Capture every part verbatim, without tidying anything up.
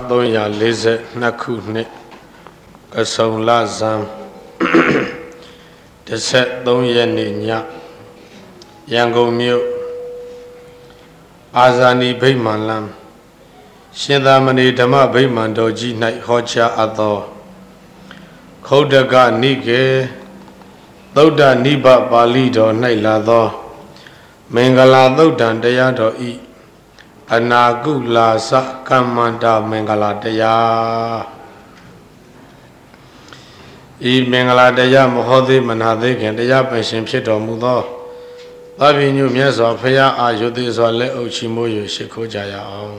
သုံးရာလေးဆယ်နှစ်ခုနှစ်ကဆုံလဇန်တစ်ဆက်သုံးရက်နေ့ညရန်ကုန်မြို့အာဇာနည်ဗိမာန်လမ်းရှင်သာမဏေဓမ္မဗိမာန်တော်ကြီး၌ဟောကြားအပ်သောခုတ်တကနိကေသုဒ္ဓနိဗ္ဗပါဠိတော်၌လာသောမင်္ဂလာသုတ်တံတရားတော်ဤအနာကုလာစကမ္မန္တာမင်္ဂလာတရားဤမင်္ဂလာတရားမဟောသေးမနာသေးခင်တရားပင်ရှင်ဖြစ်တော်မူသောသဗ္ဗညုမြတ်စွာဘုရားအာယုသေးစွာလက်အုပ်ချီးမွမ်း၍ရှိခိုးကြရအောင်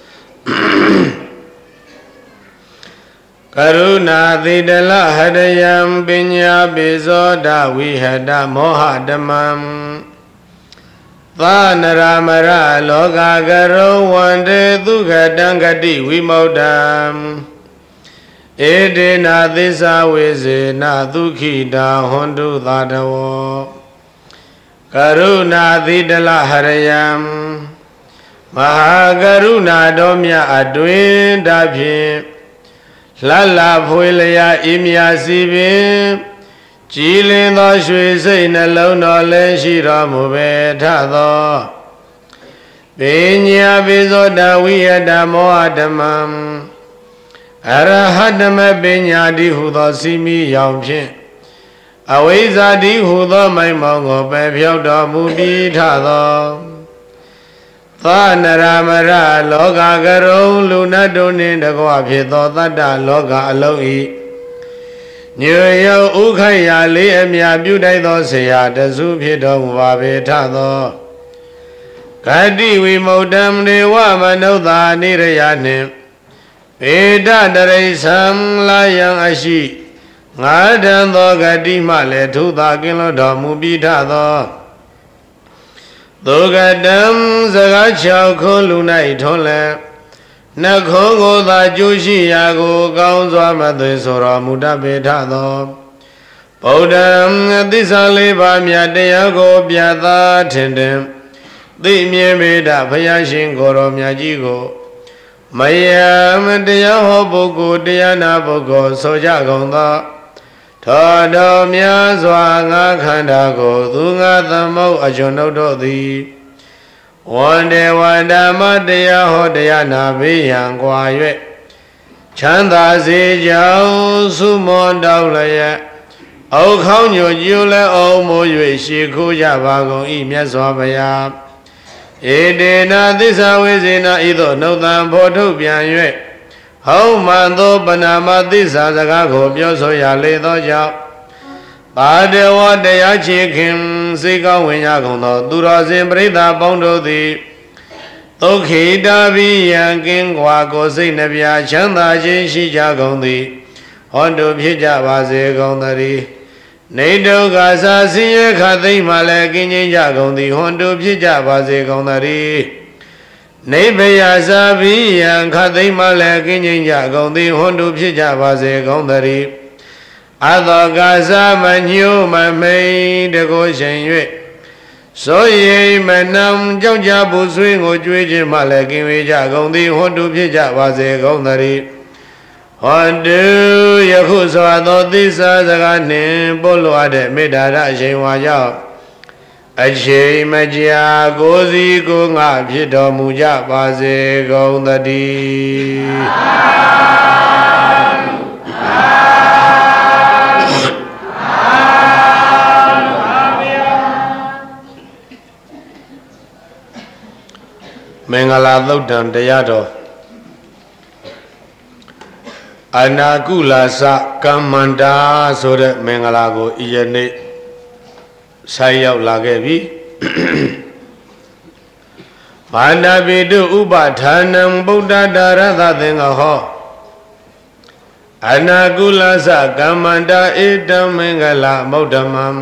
ကရုဏာတိတလဟရယံပညာပိဇောဒဝိဟတမောဟဓမ္မံသာနရမရလောကကရောဝန္တေဒုက္ခတံဂတိဝိမု dd ံဧတေနာသစ္စာဝေစေနဒုက္ခိတာဟွန်တုသာတဝောကရုဏာတိတလဟရယံမဟာကရုဏာတော်မြတ်အတွင်တဖြင့်လှလဖွေလျာဤမြစီပင်ကြည်လင်သောရွှေစိတ်နှလုံးတော်လည်းရှိတော်မူပေထသောပညာပိဇောတဝိယတမောဟဓမ္မံအရဟတမပညာတိဟုသောစီမီရောင်ဖြင့်အဝိဇ္ဇာတိဟုသောမိုင်မောင်ကိုပယ်ဖြောက်တော်မူပြီးထသောသာနရမရလောကကရုံလူနတ်တို့နှင့်တကွဖြစ်သောတတ္တလောကအလုံးဤညွေရောက်ဥခိုက်ရာလေးအမြပြုတိုက်သောဆရာတစုဖြစ်တော်မူပါပေထသောဂတိဝိမု dd ံဒေဝမနုဿာနိရယနှင့်ဧတတရိသံလာယံအရှိငါးတန်သောဂတိမှလည်းထုသာကင်းလွတ်တော်မူပြီးထသောသုဂတံစကား၆ခုလူ၌ထွန်းလည်းနှခုံးကိုသာကျိုးရှိရာကိုကောင်းစွာမသွေဆိုတော်မူတတ်ပေထသောဗုဒ္ဓံသစ္စာလေးပါးမြတ်တရားကိုပြသထင်တယ်သိမြင်ပေတဘုရားရှင်ကိုယ်တော်မြတ်ကြီးကိုမယမတရားဟောပုဂ္ဂိုလ်တရားနာပုဂ္ဂိုလ်ဆိုကြကုန်သောထောတော်များစွာငါခန္ဓာကိုသူငါသမုတ်အကျွန်ုပ်တို့သည်ဝန္တေဝန္ဓမတရားဟောတရားနာဘေးရန်ကွာ၍ချမ်းသာစေကြောင်းစုမွန်တောင်းလျက်အောက်ခေါင်းညိုကျိုးလဲအောင်မိုး၍ရှေခိုးကြပါကုန်၏မြတ်စွာဘုရားဧတေနာသစ္စာဝေစေနာဤသို့နှုတ်သံဖော်ထုတ်ပြန်၍ဟောင်းမှန်သောပဏာမသစ္စာစကားကိုပြောဆိုရလေသောကြောင့်ပါတဝတရားချေခင်စိတ်ကောင်းဝင်ရကုန်သောသူတော်စင်ပရိသတ်ပေါင်းတို့သည်ဒုက္ခိတာဘိယံကင်းကွာကိုစိတ်နှပြချမ်းသာခြင်းရှိကြကုန်သည်ဟောတုဖြစ်ကြပါစေကုန်သတည်းနေတုကာသာဆင်းရဲခသိမ့်မှလည်းကင်းခြင်းကြကုန်သည်ဟွန်တုဖြစ်ကြပါစေကုန်သတည်းနေဗယသာဘိယံခသိမ့်မှလည်းကင်းခြင်းကြကုန်သည်ဟွန်တုဖြစ်ကြပါစေကုန်သတည်းအသောကာသာမညှို့မမိန်တကိုရှင်၍ဆိုရိမနံကြောင့်ကြပူဆွေးကိုကြွေးခြင်းမှလည်းကင်းဝေးကြကုန်သည်ဟွန်တုဖြစ်ကြပါစေကုန်သတည်းဟွန်တုယခုစွာသောသစ္စာစကားနှင့်ပို့လွှားတဲ့မေတ္တာရအရှင်ဝါကြောင့်အချိန်မကြာကိုယ်စီကိုယ်ငါဖြစ်တော်မူကြပါစေကုန်သတည်းမင်္ဂလာသုတ်တံတရားတော်အနာကုလာစကမ္မန္တာဆိုတဲ့မင်္ဂလာကိုဤယနေ့ဆိုင်ရောက်လာခဲ့ပြီဘာနာပိတုဥပဌာနံဗုဒ္ဓတာရသသင်္ဃဟောအနာကုလာစကမ္မန္တာဧတံမင်္ဂလာမௌဒ္ဓမံ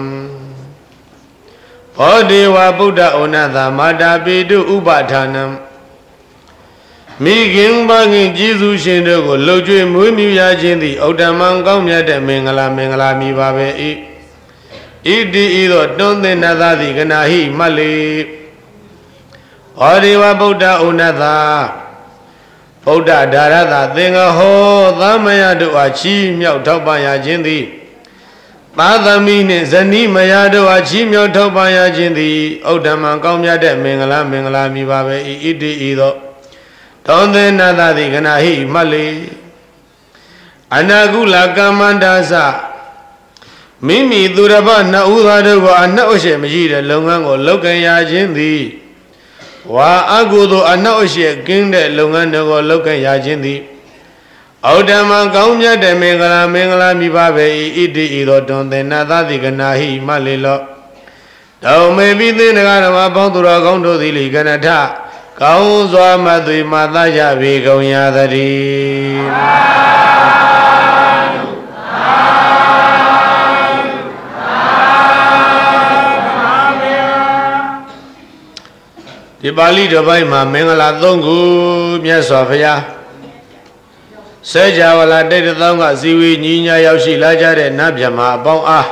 ဘောဒေဝဗုဒ္ဓဩနသမာတာပိတုဥပဌာနံမိခင်ဘာခင်ကျေးဇူးရှင်တို့ကိုလှုပ်ကြွေးမွေးမြူရခြင်းသည်ဩတ္တမံကောင်းမြတ်တဲ့မင်္ဂလာမင်္ဂလာမည်ပါပဲဤဣတိဤသို့တွန်းသင်္နသသည်ကနာဟိမှတ်လေ ဩရိဝဗုဒ္ဓဥနတ္တဗုဒ္ဓဒါရသသင်္ဃဟောသမယတို့အားချီးမြှောက်ထောက်ပံ့ရခြင်းသည်သာသမီနှင့်ဇနီးမယားတို့အားချီးမြှောက်ထောက်ပံ့ရခြင်းသည်ဥဒ္ဓမံကောင်းမြတ်တဲ့မင်္ဂလာမင်္ဂလာမိပါပဲဤဣတိဤသောတောင်းသေနာသတိကနာဟိမှတ်လေအနာကုလကမ္မန္တာသမိမိသူရပနှစ်ဦးသားတို့ကိုအနှောက်အယှက်မရှိတဲ့လုပ်ငန်းကိုလုပ်ကင်ရခြင်းသည်ဝါအကုသိုလ်အနှောက်အယှက်ကင်းတဲ့လုပ်ငန်းတွေကိုလုပ်ကင်ရခြင်းသည်ဩဒ္ဓမံကောင်းမြတ်တဲ့မင်္ဂလာမင်္ဂလာမိပါပဲဤဣတိဤသောတွင်သေနာသတိကနာဟိမှလေလောတောမေပိသေနဂရမပေါင်းသူတော်ကောင်းတို့သည်လေကနထကောင်းစွာမသွေမသကြပေကုန်ရသတည်းဒီပါဠိတော်ပိုင်းမှာမင်္ဂလာသုံးခုမြတ်စွာဘုရားစေကြဝဠာတိတ်တောင်းကဇီဝီညီညာရောက်ရှိလာကြတဲ့နတ်မြတ်မှာအပေါင်းအား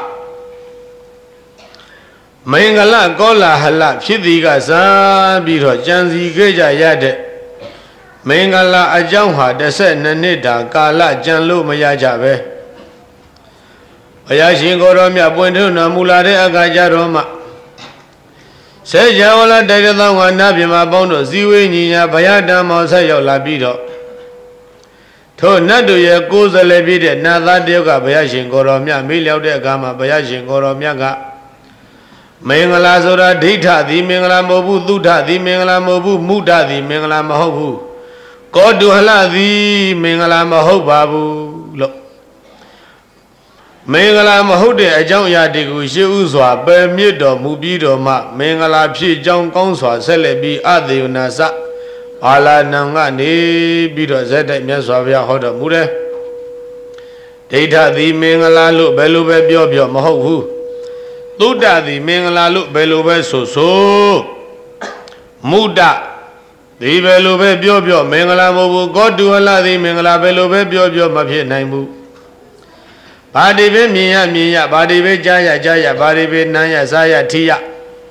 မင်္ဂလာကောလာဟလဖြစ်သည်ကစားပြီးတော့ကြံစီခဲ့ကြရတဲ့မင်္ဂလာအကြောင်းဟာတစ်ဆက်နှစ်နှစ်တာကာလကြံလို့မရကြပဲဘုရားရှင်ကိုယ်တော်မြတ်ပွင့်ထွန်းတော်မူလာတဲ့အခါကျတော့မှစေကြဝဠာတိတ်တောင်းကနတ်မြတ်မှာပေါင်းတို့ဇီဝီညီညာဘုရားတန်မောဆက်ရောက်လာပြီးတော့ထိုနတ်တို့ရဲ့ကိုယ်စလဲပြည့်တဲ့နတ်သားတယောက်ကဘုရားရှင်ကိုယ်တော်မြတ်မေးလျောက်တဲ့အခါမှာဘုရားရှင်ကိုယ်တော်မြတ်ကမင်္ဂလာဆိုတာဒိဋ္ဌသည်မင်္ဂလာမဟုတ်ဘူးသုဒ္ဓသည်မင်္ဂလာမဟုတ်ဘူးမုဒ္ဒသည်မင်္ဂလာမဟုတ်ဘူးကောတုဟလသည်မင်္ဂလာမဟုတ်ပါဘူးလို့မင်္ဂလာမဟုတ်တဲ့အကြောင်းအရာတွေကိုရှေးဥစွာပယ်မြစ်တော်မူပြီးတော့မှမင်္ဂလာဖြစ်ကြောင်းကောင်းစွာဆက်လက်ပြီးအသေယနာစဘာလာနံကနေပြီးတော့ဇက်တိုက်မြတ်စွာဘုရားဟောတော်မူတယ်ဒိဋ္ဌသည်မင်္ဂလာလို့ဘယ်လိုပဲပြောပြောမဟုတ်ဘူးသုဒ္ဓသည်မင်္ဂလာလို့ဘယ်လိုပဲဆိုဆိုမုဒ္ဒဒီဘယ်လိုပဲပြောပြောမင်္ဂလာမဟုတ်ဘူးကောတုဟလသည်မင်္ဂလာဘယ်လိုပဲပြောပြောမဖြစ်နိုင်ဘူးဘာဒီပဲမြင်ရမြင်ရဘာဒီပဲကြားရကြားရဘာဒီပဲနားရစားရထိရ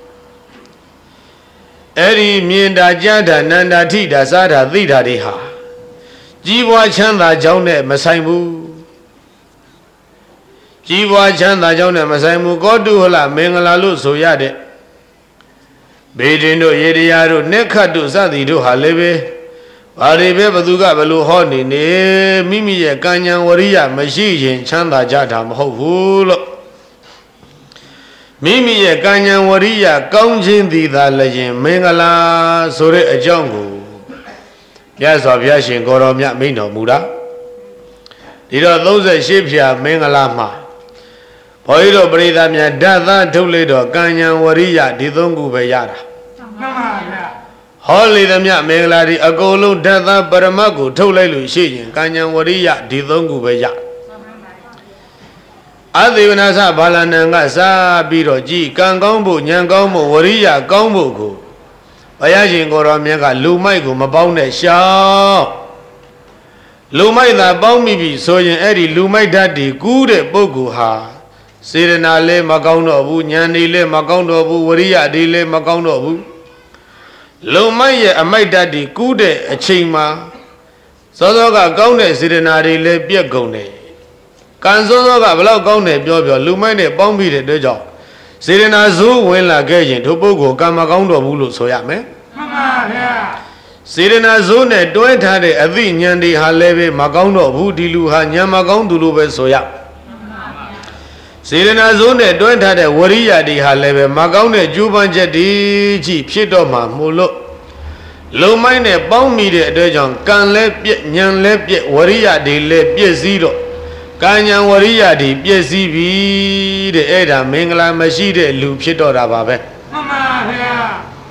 အဲ့ဒီမြင်တာကြားတာနန္တာထိတာစားတာသိတာတွေဟာကြီးပွားချမ်းသာကြောင်းနဲ့မဆိုင်ဘူးကြီးပွားချမ်းသာကြောင်းနဲ့မဆိုင်ဘူးကောတုဟလမင်္ဂလာလို့ဆိုရတဲ့ဘေဒင်တို့ရေတရားတို့နက္ခတ်တို့စသည်တို့ဟာလည်းပဲဘာတွေပဲဘသူကဘလို့ဟောနေနေမိမိရဲ့ကံဉဏ်ဝရိယမရှိရင်ချမ်းသာကြတာမဟုတ်ဘူးလို့မိမိရဲ့ကံဉဏ်ဝရိယကောင်းခြင်းသည်သာလည်းမင်္ဂလာဆိုတဲ့အကြောင်းကိုမြတ်စွာဘုရားရှင်ကိုယ်တော်မြတ်မိန့်တော်မူတာဒီတော့သုံးဆယ်ရှစ်ဖြာမင်္ဂလာမှာဘုန်းကြီးတို့ပရိသတ်များဓာတ်သားထုတ်လိုက်တော့ကံဉဏ်ဝရိယဒီသုံးခုပဲရတာမှန်ပါဗျာဟောလေသမျှမင်္ဂလာဒီအကုန်လုံးဓာတ်သားပရမတ်ကိုထုတ်လိုက်လို့ရှိရင်ကံဉဏ်ဝရိယဒီသုံးခုပဲရအသေဝနာသဘာလနံကစားပြီးတော့ကြည်ကံကောင်းဖို့ဉာဏ်ကောင်းဖို့ဝရိယကောင်းဖို့ကိုဘုရားရှင်ကိုယ်တော်မြတ်ကလူမိုက်ကိုမပေါင်းနဲ့ရှောင်းလူမိုက်သာပေါင်းမိပြီဆိုရင်အဲ့ဒီလူမိုက်ဓာတ်ဒီကူးတဲ့ပုဂ္ဂိုလ်ဟာစေရနာလည်းမကောင်းတော့ဘူးဉာဏ်ဒီလည်းမကောင်းတော့ဘူးဝရိယဒီလည်းမကောင်းတော့ဘူးလူမိုက်ရဲ့အမိုက်ဓာတ်ဒီကူးတဲ့အချိန်မှာစောစောကကောင်းတဲ့စေရနာတွေလည်းပြက်ကုန်တယ်ကံစောစောကဘလောက်ကောင်းတယ်ပြောပြောလူမိုက်နဲ့ပေါင်းပြီးတဲ့အတွက်ကြောင့်စေရနာဇိုးဝင်လာခဲ့ရင်ထိုပုဂ္ဂိုလ်ကံမကောင်းတော့ဘူးလို့ဆိုရမယ်မှန်ပါဗျာစေရနာဇိုးနဲ့တွဲထားတဲ့အသိဉာဏ်တွေဟာလည်းပဲမကောင်းတော့ဘူးဒီလူဟာဉာဏ်မကောင်းသူလို့ပဲဆိုရစေရနာဇိုးနဲ့တွဲထားတဲ့ဝရိယတွေဟာလည်းပဲမကောင်းတဲ့ကျူးပန်းချက်တွေကြီးဖြစ်တော့မှမို့လို့လုံမိုင်းနဲ့ပေါင်းမိတဲ့အတွက်ကြောင့်ကံလည်းပြက်ဉာဏ်လည်းပြက်ဝရိယတွေလည်းပြည့်စည်တော့ကံဉာဏ်ဝရိယတွေပြည့်စည်ပြီတဲ့အဲ့ဒါမင်္ဂလာမရှိတဲ့လူဖြစ်တော့တာပါပဲမှန်ပါဗျာ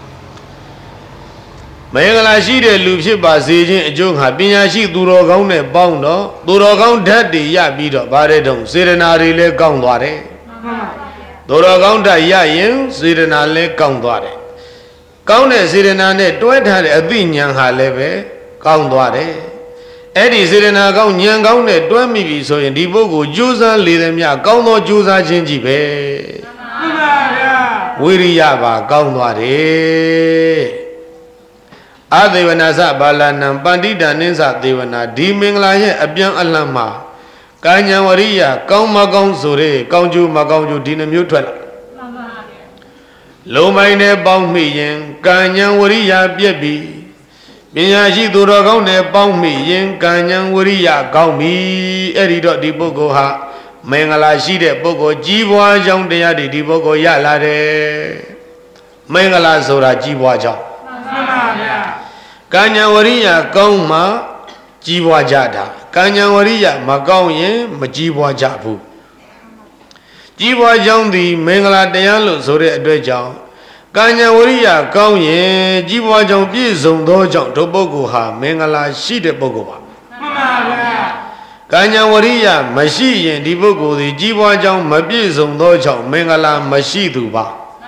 မင်္ဂလာရှိတဲ့လူဖြစ်ပါစေခြင်းအကျိုးဟာပညာရှိသူတော်ကောင်းနဲ့ပေါင်းတော့သူတော်ကောင်းဓာတ်တွေရပြီးတော့ဗါတဲ့တုံစေရနာတွေလည်းကောင်းသွားတယ်သူတော်ကောင်းဓာတ်ရရင်စေရနာလည်းကောင်းသွားတယ်ကောင်းတဲ့စေရနာနဲ့တွဲထားတဲ့အသိဉာဏ်ဟာလည်းပဲကောင်းသွားတယ်အဲ့ဒီစေရနာကောင်းဉာဏ်ကောင်းနဲ့တွဲမိပြီဆိုရင်ဒီပုဂ္ဂိုလ်ကြိုးစားလေသည်များကောင်းသောကြိုးစားခြင်းကြီးပဲမှန်ပါဗျာဝိရိယပါကောင်းသွားတယ်အာဒေဝနာသဘာလနံပန္တိတနိသဒေဝနာဒီမင်္ဂလာရဲ့အပြန်အလှန်မှာကာညံဝရိယကောင်းမကောင်းဆိုတဲ့ကောင်းကျိုးမကောင်းကျိုးဒီနှမျိုးထွက်လာမှန်ပါဗျာလုံမိုင်းနဲ့ပေါင်းမိရင်ကာညံဝရိယပြက်ပြီပညာရှိသူတော်ကောင်းနဲ့ပေါင်းမိရင်ကာညံဝရိယကောင်းပြီအဲ့ဒီတော့ဒီပုဂ္ဂိုလ်ဟာမင်္ဂလာရှိတဲ့ပုဂ္ဂိုလ်ကြီးပွားကြောင်းတရားတွေဒီပုဂ္ဂိုလ်ရလာတယ်မင်္ဂလာဆိုတာကြီးပွားကြောင်းမှန်ပါဗျာကာညံဝရိယကောင်းမှကြီးပွားကြတာကာညံဝရိယမကောင်းရင်မကြီးပွားကြဘူးကြီးပွားကြောင်းသည်မင်္ဂလာတရားလို့ဆိုတဲ့အတွက်ကြောင့်ကာညံဝရိယကောင်းရင်ကြီးပွားကြောင်းပြည့်စုံသောကြောင့်ဒုပုဂ္ဂိုလ်ဟာမင်္ဂလာရှိတဲ့ပုဂ္ဂိုလ်ပါမှန်ပါဗျာကာညံဝရိယမရှိရင်ဒီပုဂ္ဂိုလ်သည်ကြီးပွားကြောင်းမပြည့်စုံသောကြောင့်မင်္ဂလာမရှိသူပါ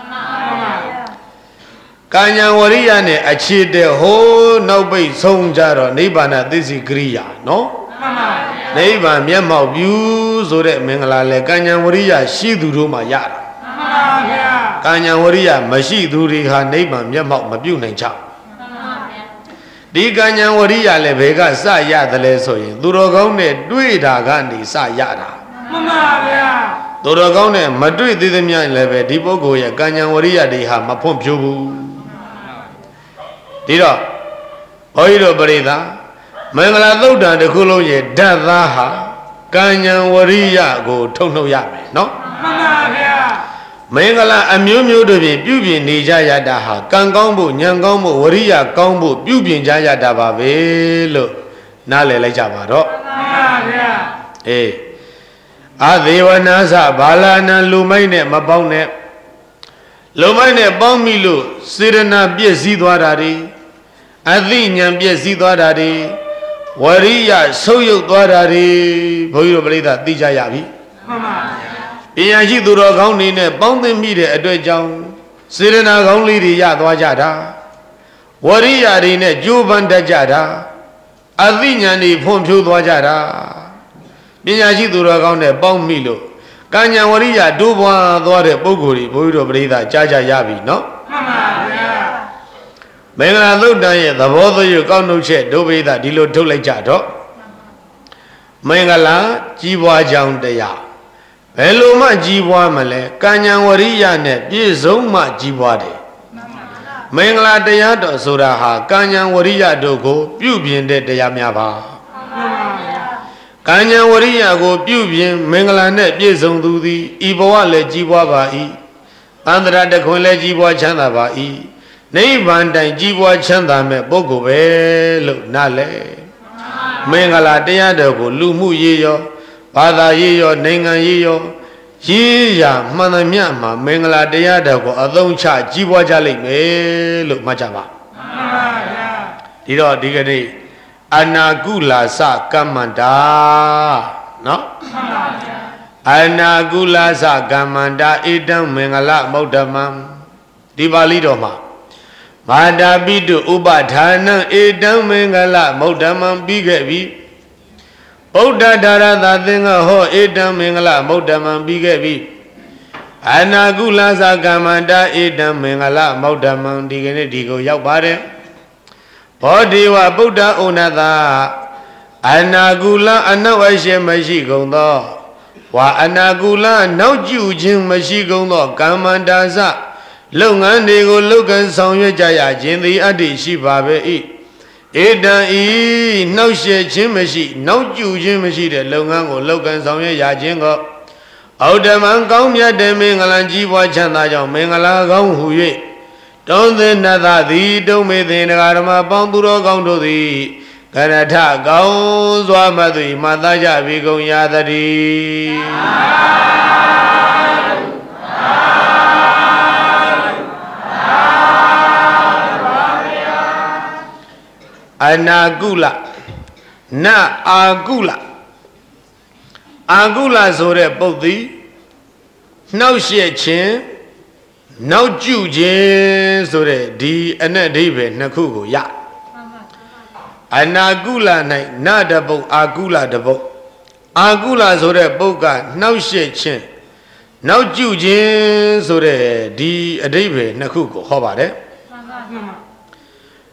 ကာညံဝရိယနဲ့အခြေတဲ့ဟိုးနောက်ပိတ်ဆုံးကြတော့နိဗ္ဗာန်သစ္စိကရိယာနော်မှန်ပါဗျာနိဗ္ဗာန်မျက်မှောက်ပြုဆိုတဲ့မင်္ဂလာလေကာညံဝရိယရှိသူတို့မှရတာမှန်ပါဗျာကာညံဝရိယမရှိသူတွေဟာနိဗ္ဗာန်မျက်မှောက်မပြုနိုင်ကြမှန်ပါဗျာဒီကာညံဝရိယလည်းဘယ်ကစရတယ်လဲဆိုရင်သူတော်ကောင်းနဲ့တွေ့တာကနေစရတာမှန်ပါဗျာသူတော်ကောင်းနဲ့မတွေ့သေးသမျှလည်းပဲဒီပုဂ္ဂိုလ်ရဲ့ကာညံဝရိယတွေဟာမဖွံ့ဖြိုးဘူးဒီတော့ဘုန်းကြီးတို့ပရိသတ်မင်္ဂလာသုတ်တံတစ်ခုလုံးရဲ့ဓာတ်သားဟာကာညံဝရိယကိုထုတ်နှုတ်ရမယ်နော်မှန်ပါဗျာမင်္ဂလာအမျိုးမျိုးတို့ဖြင့်ပြုပြင်နေကြရတာဟာကံကောင်းဖို့ဉာဏ်ကောင်းဖို့ဝရိယကောင်းဖို့ပြုပြင်ကြရတာပါပဲလို့နားလည်လိုက်ကြပါတော့မှန်ပါဗျာအေးအာဒေဝနာသဘာလနာလူမိုက်နဲ့မပေါင်းနဲ့လူမိုက်နဲ့ပေါင်းမိလို့စေရနာပြည့်စည်သွားတာတွေအသိဉာဏ်ပြည့်စည်သွားတာတွေဝရိယဆုပ်ယုပ်သွားတာတွေဘုန်းကြီးတို့ပြိဿသိကြရပြီမှန်ပါဗျာပညာရှိသူတော်ကောင်းတွေနဲ့ပေါင်းသိမိတဲ့အတွက်ကြောင့်စေရနာကောင်းလေးတွေရသွားကြတာဝရိယတွေနဲ့ကြိုးပမ်းတတ်ကြတာအသိဉာဏ်တွေဖွံ့ဖြိုးသွားကြတာပညာရှိသူတော်ကောင်းနဲ့ပေါင်းမိလို့ကာညံဝရိယတိုးပွားသွားတဲ့ပုဂ္ဂိုလ်တွေဘုန်းကြီးတို့ပြိဿကြားကြရပြီနော်မှန်ပါဗျာမင်္ဂလာသုတ်တံရဲ့သဘောသွေးကောက်နှုတ်ချက်ဒုပိသဒီလိုထုတ်လိုက်ကြတော့မင်္ဂလာကြီးပွားကြောင်းတရားဘယ်လိုမှကြီးပွားမလဲကာညံဝရိယနဲ့ပြည့်စုံမှကြီးပွားတယ်မင်္ဂလာတရားတော်ဆိုတာဟာကာညံဝရိယတို့ကိုပြုပြင်တဲ့တရားများပါကာညံဝရိယကိုပြုပြင်မင်္ဂလာနဲ့ပြည့်စုံသူသည်ဤဘဝလည်းကြီးပွားပါ၏အန္တရာတခွင်လည်းကြီးပွားချမ်းသာပါ၏နိဗ္ဗာန်တိုင်ကြီးပွားချမ်းသာမဲ့ပုဂ္ဂိုလ်ပဲလို့နားလဲမင်္ဂလာတရားတော်ကိုလူမှုရေးရောဘာသာရေးရောနိုင်ငံရေးရောရေးရမှန်သမျှမှာမင်္ဂလာတရားတော်ကိုအသုံးချကြီးပွားကြလိမ့်မယ်လို့မှတ်ကြပါမှန်ပါဗျာဒီတော့ဒီကနေ့အနာကုလာစကမ္မန္တာနော်မှန်ပါဗျာအနာကုလာစကမ္မန္တာဣတံမင်္ဂလမௌဒ္ဓမံဒီပါဠိတော်မှာမာတာပိတုဥပဌာနံဧတံမင်္ဂလမௌဒ္ဓမံပြီးခဲ့ပြီဗုဒ္ဓဓာရသသင်္ဃဟောဧတံမင်္ဂလမௌဒ္ဓမံပြီးခဲ့ပြီအနာကုလသကမ္မန္တာဧတံမင်္ဂလမௌဒ္ဓမံဒီကနေ့ဒီကိုရောက်ပါတယ်ဘောဓိဝဗုဒ္ဓဩနတအနာကုလအနောက်အရှိမရှိကုန်သောဝါအနာကုလနောက်ကျခြင်းမရှိကုန်သောကမ္မန္တာစလုပ်ငန်းတွေကိုလုပ်ကံဆောင်ရွက်ကြရခြင်းသည်အတ္တိရှိပါပဲ၏ဧတံဤနှောက်ရှက်ခြင်းမရှိနောက်ကျခြင်းမရှိတဲ့လုပ်ငန်းကိုလုပ်ကံဆောင်ရွက်ရခြင်းကိုဩဒ္ဓမံကောင်းမြတ်တဲ့မင်္ဂလာကြီးပွားချမ်းသာကြောင့်မင်္ဂလာကောင်းဟု၍တုံးသင်္နသသည်တုံးမေသင်္ဃာဓမ္မပေါင်းသူတော်ကောင်းတို့သည်ကရထကောင်းစွာမှတ်သည်မှတ်သားကြပြီကုန်ရသတည်းအနာကုလနအာကုလအာကုလဆိုတဲ့ပုဒ်သည်နှောက်ရှက်ခြင်းနောက်ကျခြင်းဆိုတဲ့ဒီအနက်အဓိပ္ပာယ်နှစ်ခုကိုရအနာကုလ၌နတပုတ်အာကုလတပုတ်အာကုလဆိုတဲ့ပုဒ်ကနှောက်ရှက်ခြင်းနောက်ကျခြင်းဆိုတဲ့ဒီအဓိပ္ပာယ်နှစ်ခုကိုဟောပါတယ်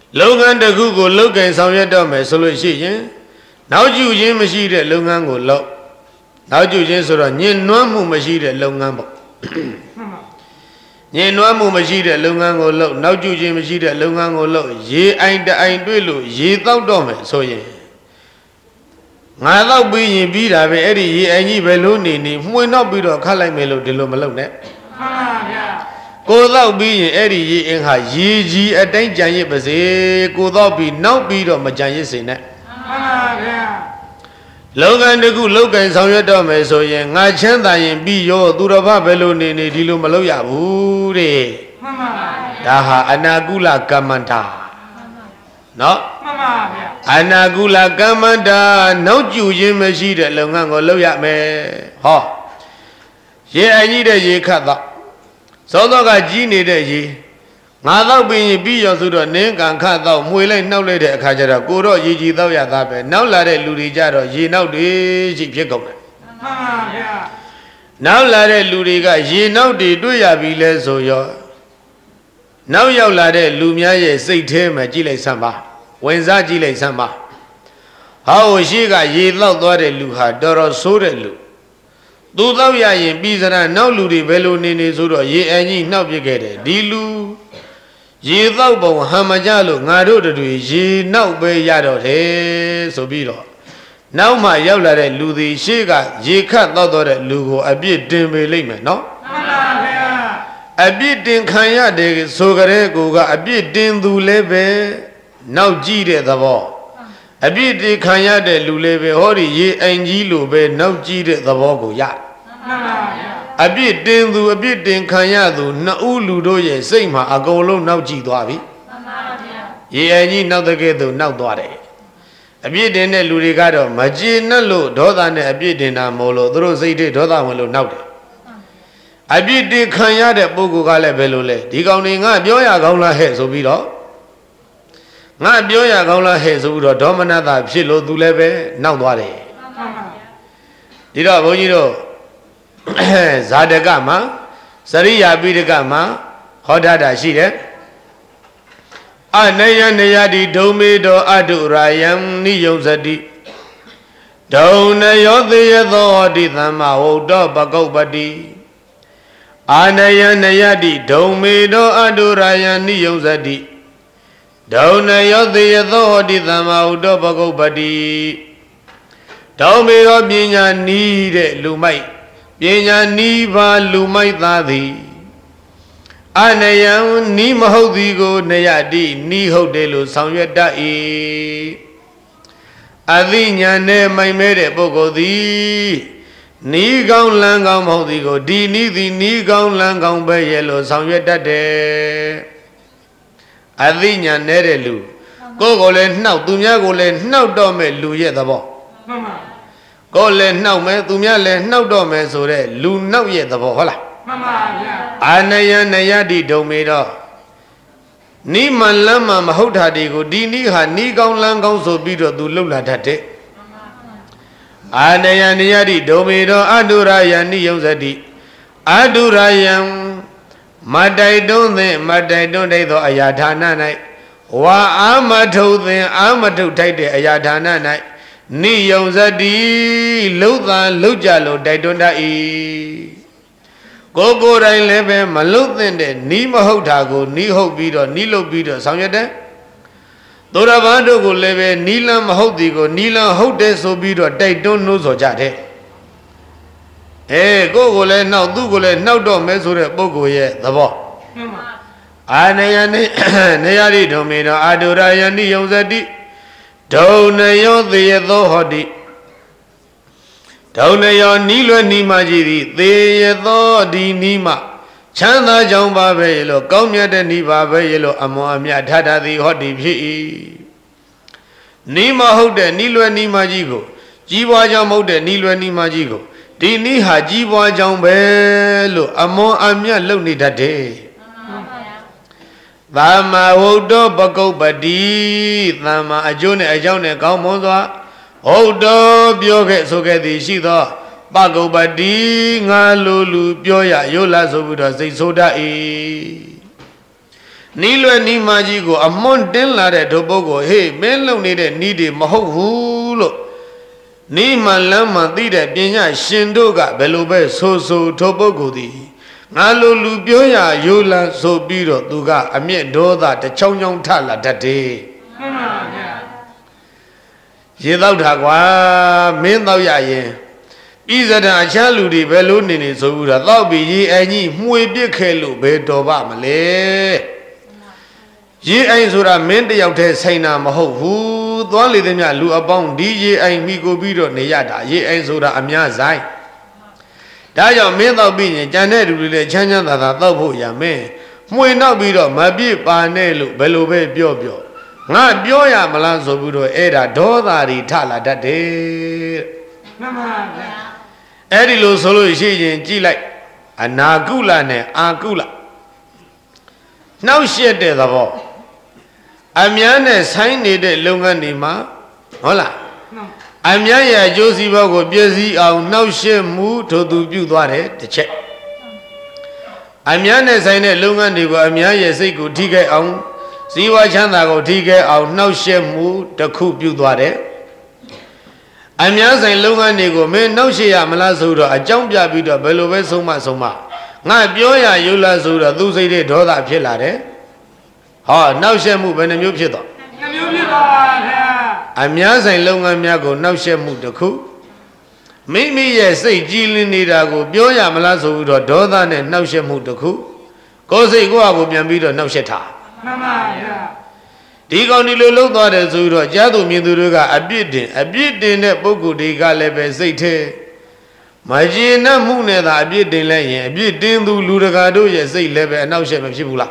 လုပ်ငန်းတစ်ခုကိုလုပ်ကင်ဆောင်ရွက်တော့မယ်ဆိုလို့ရှိရင်နောက်ကျခြင်းမရှိတဲ့လုပ်ငန်းကိုလုပ်နောက်ကျခြင်းဆိုတော့ညင်နွမ်းမှုမရှိတဲ့လုပ်ငန်းပေါ့ညင်နွမ်းမှုမရှိတဲ့လုပ်ငန်းကိုလုပ်နောက်ကျခြင်းမရှိတဲ့လုပ်ငန်းကိုလုပ်ရေအိုင်တအိုင်တွေ့လို့ရေတောက်တော့မယ်ဆိုရင်ငါတော့ပြီးရင်ပြီးတာပဲအဲ့ဒီရေအိုင်ကြီးပဲလို့နေနေမှွေတော့ပြီးတော့ခတ်လိုက်မယ်လို့ဒီလိုမလုပ်နဲ့မှန်ပါဗျာကိုတော့ပြီးရင်အဲ့ဒီရေအင်းဟာရေကြီးအတိုင်းကြံရစ်ပါစေကိုတော့ပြီးနောက်ပြီးတော့မကြံရစ်စေနဲ့မှန်ပါဗျာလောကတစ်ခုလောကင်ဆောင်ရွက်တော့မယ်ဆိုရင်ငါချမ်းသာရင်ပြီးရောသူတော်ဘာပဲလို့နေနေဒီလိုမလုပ်ရဘူးတဲ့မှန်ပါဗျာဒါဟာအနာကုလကမ္မန္တာနော်မှန်ပါဗျာအနာကုလကမ္မန္တာနောက်ကျခြင်းမရှိတဲ့လုပ်ငန်းကိုလုပ်ရမယ်ဟောရေအကြီးတဲ့ရေခတ်တော့သောသောကကြီးနေတဲ့ရေငါတော့ပြီးရင်ပြီးရောဆိုတော့နင်းကန်ခတ်တော့မှွေလိုက်နှောက်လိုက်တဲ့အခါကျတော့ကိုတော့ရေကြီးတော့ရသားပဲနောက်လာတဲ့လူတွေကြတော့ရေနောက်တွေရှိဖြစ်ကုန်တယ်မှန်ပါဗျာနောက်လာတဲ့လူတွေကရေနောက်တွေတွေ့ရပြီလဲဆိုရောနောက်ရောက်လာတဲ့လူများရဲ့စိတ်ထဲမှာကြည့်လိုက်စမ်းပါဝင်စားကြည့်လိုက်စမ်းပါဟောရှိကရေလောက်သွားတဲ့လူဟာတော်တော်ဆိုးတဲ့လူသူတော့ရရင်ပြီးစရာနောက်လူတွေဘယ်လိုနေနေဆိုတော့ရေအန်ကြီးနှောက်ပြခဲ့တယ်ဒီလူရေတော့ပုံဟမ်မကြလို့ငါတို့တွေရေနောက်ပဲရတော့တယ်ဆိုပြီးတော့နောက်မှရောက်လာတဲ့လူတွေရှေ့ကရေခတ်တော့တဲ့လူကိုအပြစ်တင်ပေလိမ့်မယ်နော်မှန်ပါဗျာအပြစ်တင်ခံရတယ်ဆိုကြတဲ့ကိုကအပြစ်တင်သူလည်းပဲနောက်ကြည့်တဲ့သဘောအပြစ်တင်ခံရတဲ့လူလည်းပဲဟောဒီရေအိမ်ကြီးလိုပဲနောက်ကြည့်တဲ့သဘောကိုရမှန်ပါဗျာအပြစ်တင်သူအပြစ်တင်ခံရသူနှစ်ဦးလူတို့ရဲ့စိတ်မှာအကုန်လုံးနောက်ကြည့်သွားပြီမှန်ပါဗျာရေအိမ်ကြီးနောက်တဲ့ကဲ့သို့နောက်သွားတယ်အပြစ်တင်တဲ့လူတွေကတော့မကျေနပ်လို့ဒေါသနဲ့အပြစ်တင်တာမို့လို့သူတို့စိတ်တွေဒေါသဝင်လို့နောက်တယ်အပြစ်တင်ခံရတဲ့ပုဂ္ဂိုလ်ကလည်းဘယ်လိုလဲဒီကောင်တွေငါပြောရကောင်းလားဟဲ့ဆိုပြီးတော့ငါပြောရကောင်းလားဟဲ့ဆိုပြီးတော့ဒေါမနတာဖြစ်လို့သူလည်းပဲနောက်သွားတယ်ဒီတော့ဘုန်းကြီးတို့ဇာတကမှာစရိယာပိဋကမှာဟောထားတာရှိတယ်အနယနယတိဒုံမေတောအတုရာယံနိယုံစတိဒုံနယောသေယသောတိသမ္မာဝုဒ္ဓပကုပ္ပတိအာနယနယတိဒုံမေတောအတုရာယံနိယုံစတိဒုံနယောသေယသောတိသမ္မာဝုဒ္ဓပကုပ္ပတိဒုံမေရောပညာနီးတဲ့လူမိုက်ပညာနီးပါလူမိုက်သားသည်အနယံနီးမဟုတ်သည်ကိုနယတိနီးဟုတ်တယ်လို့ဆောင်ရွက်တတ်၏အသိဉာဏ်နဲ့မိုင်မဲတဲ့ပုဂ္ဂိုလ်သည်နီးကောင်းလန်းကောင်းမဟုတ်သည်ကိုဒီနီးသည်နီးကောင်းလန်းကောင်းပဲရဲ့လို့ဆောင်ရွက်တတ်တယ်အသိဉာဏ်နဲ့တဲ့လူကိုယ်ကိုလည်းနှောက်သူများကိုလည်းနှောက်တော့မဲ့လူရဲ့သဘောမှန်ပါကိုယ်လည်းနှောက်မယ်သူများလည်းနှောက်တော့မယ်ဆိုတဲ့လူနှောက်ရဲ့သဘောဟုတ်လားမှန်ပါဗျာအာနယနယတိဒုံမေတော့နိမန်လမ်းမှာမဟုတ်တာတွေကိုဒီနိဟာနိကောင်းလမ်းကောင်းဆိုပြီးတော့သူလှုပ်လာတတ်တယ်အာနယနယတိဒုံမေတော့အတုရာယနိယုံစတိအတုရာယံမတိုင်တွန်းသင်မတိုင်တွန်းတိုက်သောအရာဌာန၌ဝါအာမထုတ်သင်အာမထုတ်ထိုက်တဲ့အရာဌာန၌နိယုံစတိလှုပ်သာလှုပ်ကြလို့တိုက်တွန်းတတ်၏ကိုကိုယ်တိုင်လည်းပဲမလှုပ်သင့်တဲ့နီးမဟုတ်တာကိုနီးဟုတ်ပြီးတော့နီးလုပ်ပြီးတော့ဆောင်ရွက်တယ်သူတော်ဘာတို့ကိုလည်းပဲနီးလန်းမဟုတ်သည်ကိုနီးလန်းဟုတ်တယ်ဆိုပြီးတော့တိုက်တွန်းနှိုးဆော်ကြတယ်အဲကိုကိုလည်းနှောက်သူ့ကိုလည်းနှောက်တော့မဲဆိုတဲ့ပုဂ္ဂိုလ်ရဲ့သဘောအာနယနေနေရတိဒုံမေနောအာတုရယနိယုံစတိဒုံနယောသေယသောဟောတိဒုံနယောနီးလွယ်နီးမှကြည်သည်သေယသောဒီနီးမှချမ်းသာကြောင်းပါပဲလို့ကောင်းမြတ်တဲ့နီးပါပဲလို့အမွန်အမြတ်ထထသည်ဟောတိဖြစ်၏နီးမဟုတ်တဲ့နီးလွယ်နီးမှကြီးကိုကြီးပွားကြောင်းမဟုတ်တဲ့နီးလွယ်နီးမှကြီးကိုဒီနီးဟာကြီးပွားကြောင်းပဲလို့အမွန်အမြတ်လုပ်နေတတ်တယ်သမ္မာဝုဒ္ဓပကုပ္ပတိသမ္မာအကျိုးနဲ့အကြောင်းနဲ့ကောင်းမွန်စွာဟုတ်တော်ပြောခဲ့ဆိုခဲ့သည်ရှိသောပကုပ္ပတိငါလိုလူပြောရရိုးလားဆိုပြီးတော့စိတ်ဆိုးတတ်၏ Nilo ni majigo a mountain la de tobogo hey melon needed needy mahohulo ni malama dida pinya shindoga belube so so tobogo di Nalo lubioya yola so biro duga a mere doda the chong yong tala that day Without Hagua, men thou yaye. Is that a chaludi belluni so that thou be ye any muy big helu bedoba male. Ye ain't so that men the out sayna maho who the only thing I look upon D J and me go beat on the yada, ye ain't so that amia zai. That your men thou being Janet with the chanya that thou put ya me. Muy not beat on my beat by Nelu, Belube Biobio. Nga bioya malanzo budo era doda ri thala dat de Edi lo so lo shi yin ji lai anagula ne agula Nau shet de thabo Amya ne sain nede longan ni ma hola Amya ya josi ba ko pyesi aung nau shet mu thotu pyu twa de de chet Amya ne sain de longan ni ko amya ye sait ko thikai aung Siwa chanda go tige au nau she mu the coup you dware. Amya say longa nego me nau she ya mala sudo a jump ya bido belowe soma soma. Nga bioya yula sudo do say de doda pilare. Ha nau she mu ben mu pito. Amya say longa myago nau she mu the coup. Mimi ye say jilin nida go bioya mala sudo doda ne nau she mu the coup. Go say go abu bido nau she ta. Digoni lo thought as Uro, Jadu Miduruga, a bidding, a bidding at Bogu de Galebe Zete. Magina Muneda, a bidding lay, a bidding to Ludagado, yes, they live and now she Shibula.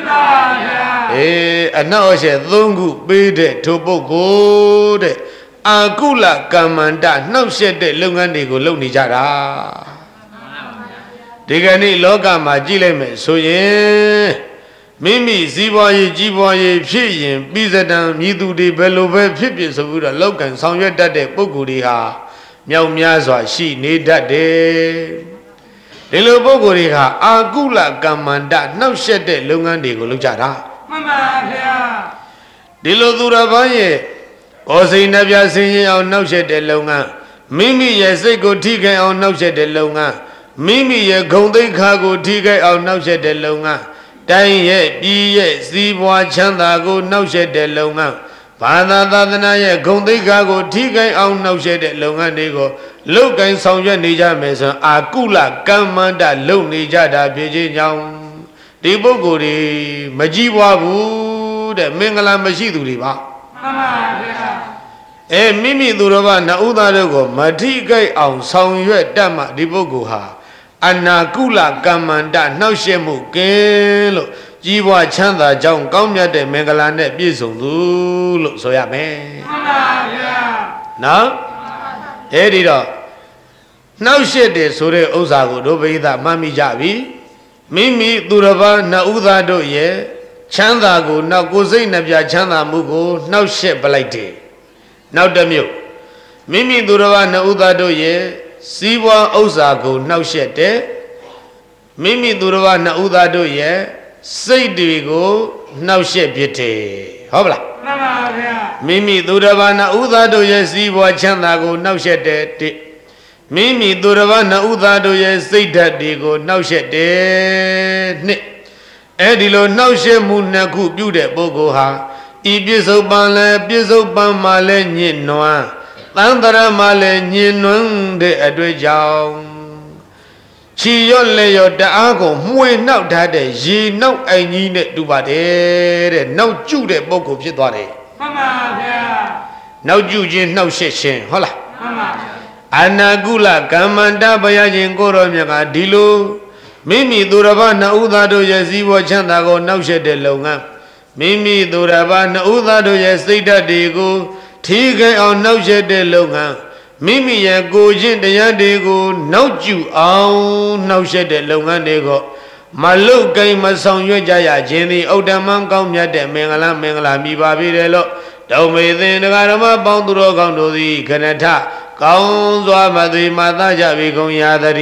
Eh, and now she Lungu, Bede, Tobogo, Agula, Gamanda, now she de Lunganigo, Lunijara. Digani Loga Magileme, so yeah. Mimi, Ziboy, Jiboy, Pian, Bizadan, Midu de Belove, Pipis of the Logan, Song that day, Boguriha, Miao Miazwa, she need that day. The Loboguriha, Agula, Gamanda, no shed de Lungandigo Lujara. The Lodurabaye, Ose Navia singing on no shed de Longa. Mimi, yes, they go tigay on no shed de Longa. Mimi, ye Gonde cargo tigay on no shed de Longa. Dai ye, be ye, see what chanda go no shed de longa. Father Dadana ye, Gondiga go tigay on no shed de longa nego. Look and sound your nija mesa, Akula, Gamanda, Lo Nijada, Pijin Young. The Bogori, Majiwabu, the Mingala Mashiduriba. Eh, Mimi Durava, Nauda Logo, Matigay on sound your dama, the Bogoha. Anakula Gamanda, no shemu, Gelo, Jiwa Chanda, John Gomya de Megalane, Bizulu, so ya me. No? Edida. No shit is Sure Ozago, Dobeda, Mami Javi, Mimi, Durava, Nauda do ye, Chanda go, now goes in Nabia Chanda Mugo, no shit balite. Now the milk. Mimi Durava, Nauda do ye. Siwa Ozago now shed Mimi Durava Nauda do ye, say digo now shed beauty. Hobla Mimi Durava Nauda do ye, Siwa Chandago now shed Mimi Durava Nauda do ye, say that digo now shed Edilo now shed Munaku beauty Bogoha, Ibiso Bale, Biso Bamale, Yin Noa. Tandara male nyinun de adwejang Chi yo le yo da ago mwe nau da de yi nau ai nyi ne tu ba de de nau ju de boggo phit twa de Mama phya Nau ju chin nau shet shin hola Mama Anagula Gamanda baya chin ko ro mya ka di lo Mimi Durava Nauda do ye siwo chanda ko nau shet de longa Mimi Durava Nauda do ye sitta de ko Tigay on no shed de longa. Mimi ya go jin de yadigo, no ju on no shed de longa nego. Malu gay masong yajaya, Jenny Odaman gom ya de Mengala Mengala mi babi de lo. Don't me then the Garama Bonduro Gondo the Canata. Gonzo Madri Madaja Vigong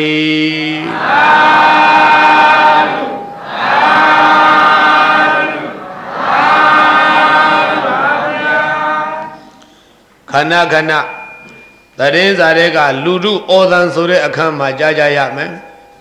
Yadari. khana khana tadin zareka ludu odan sore akhan ma jaja ya me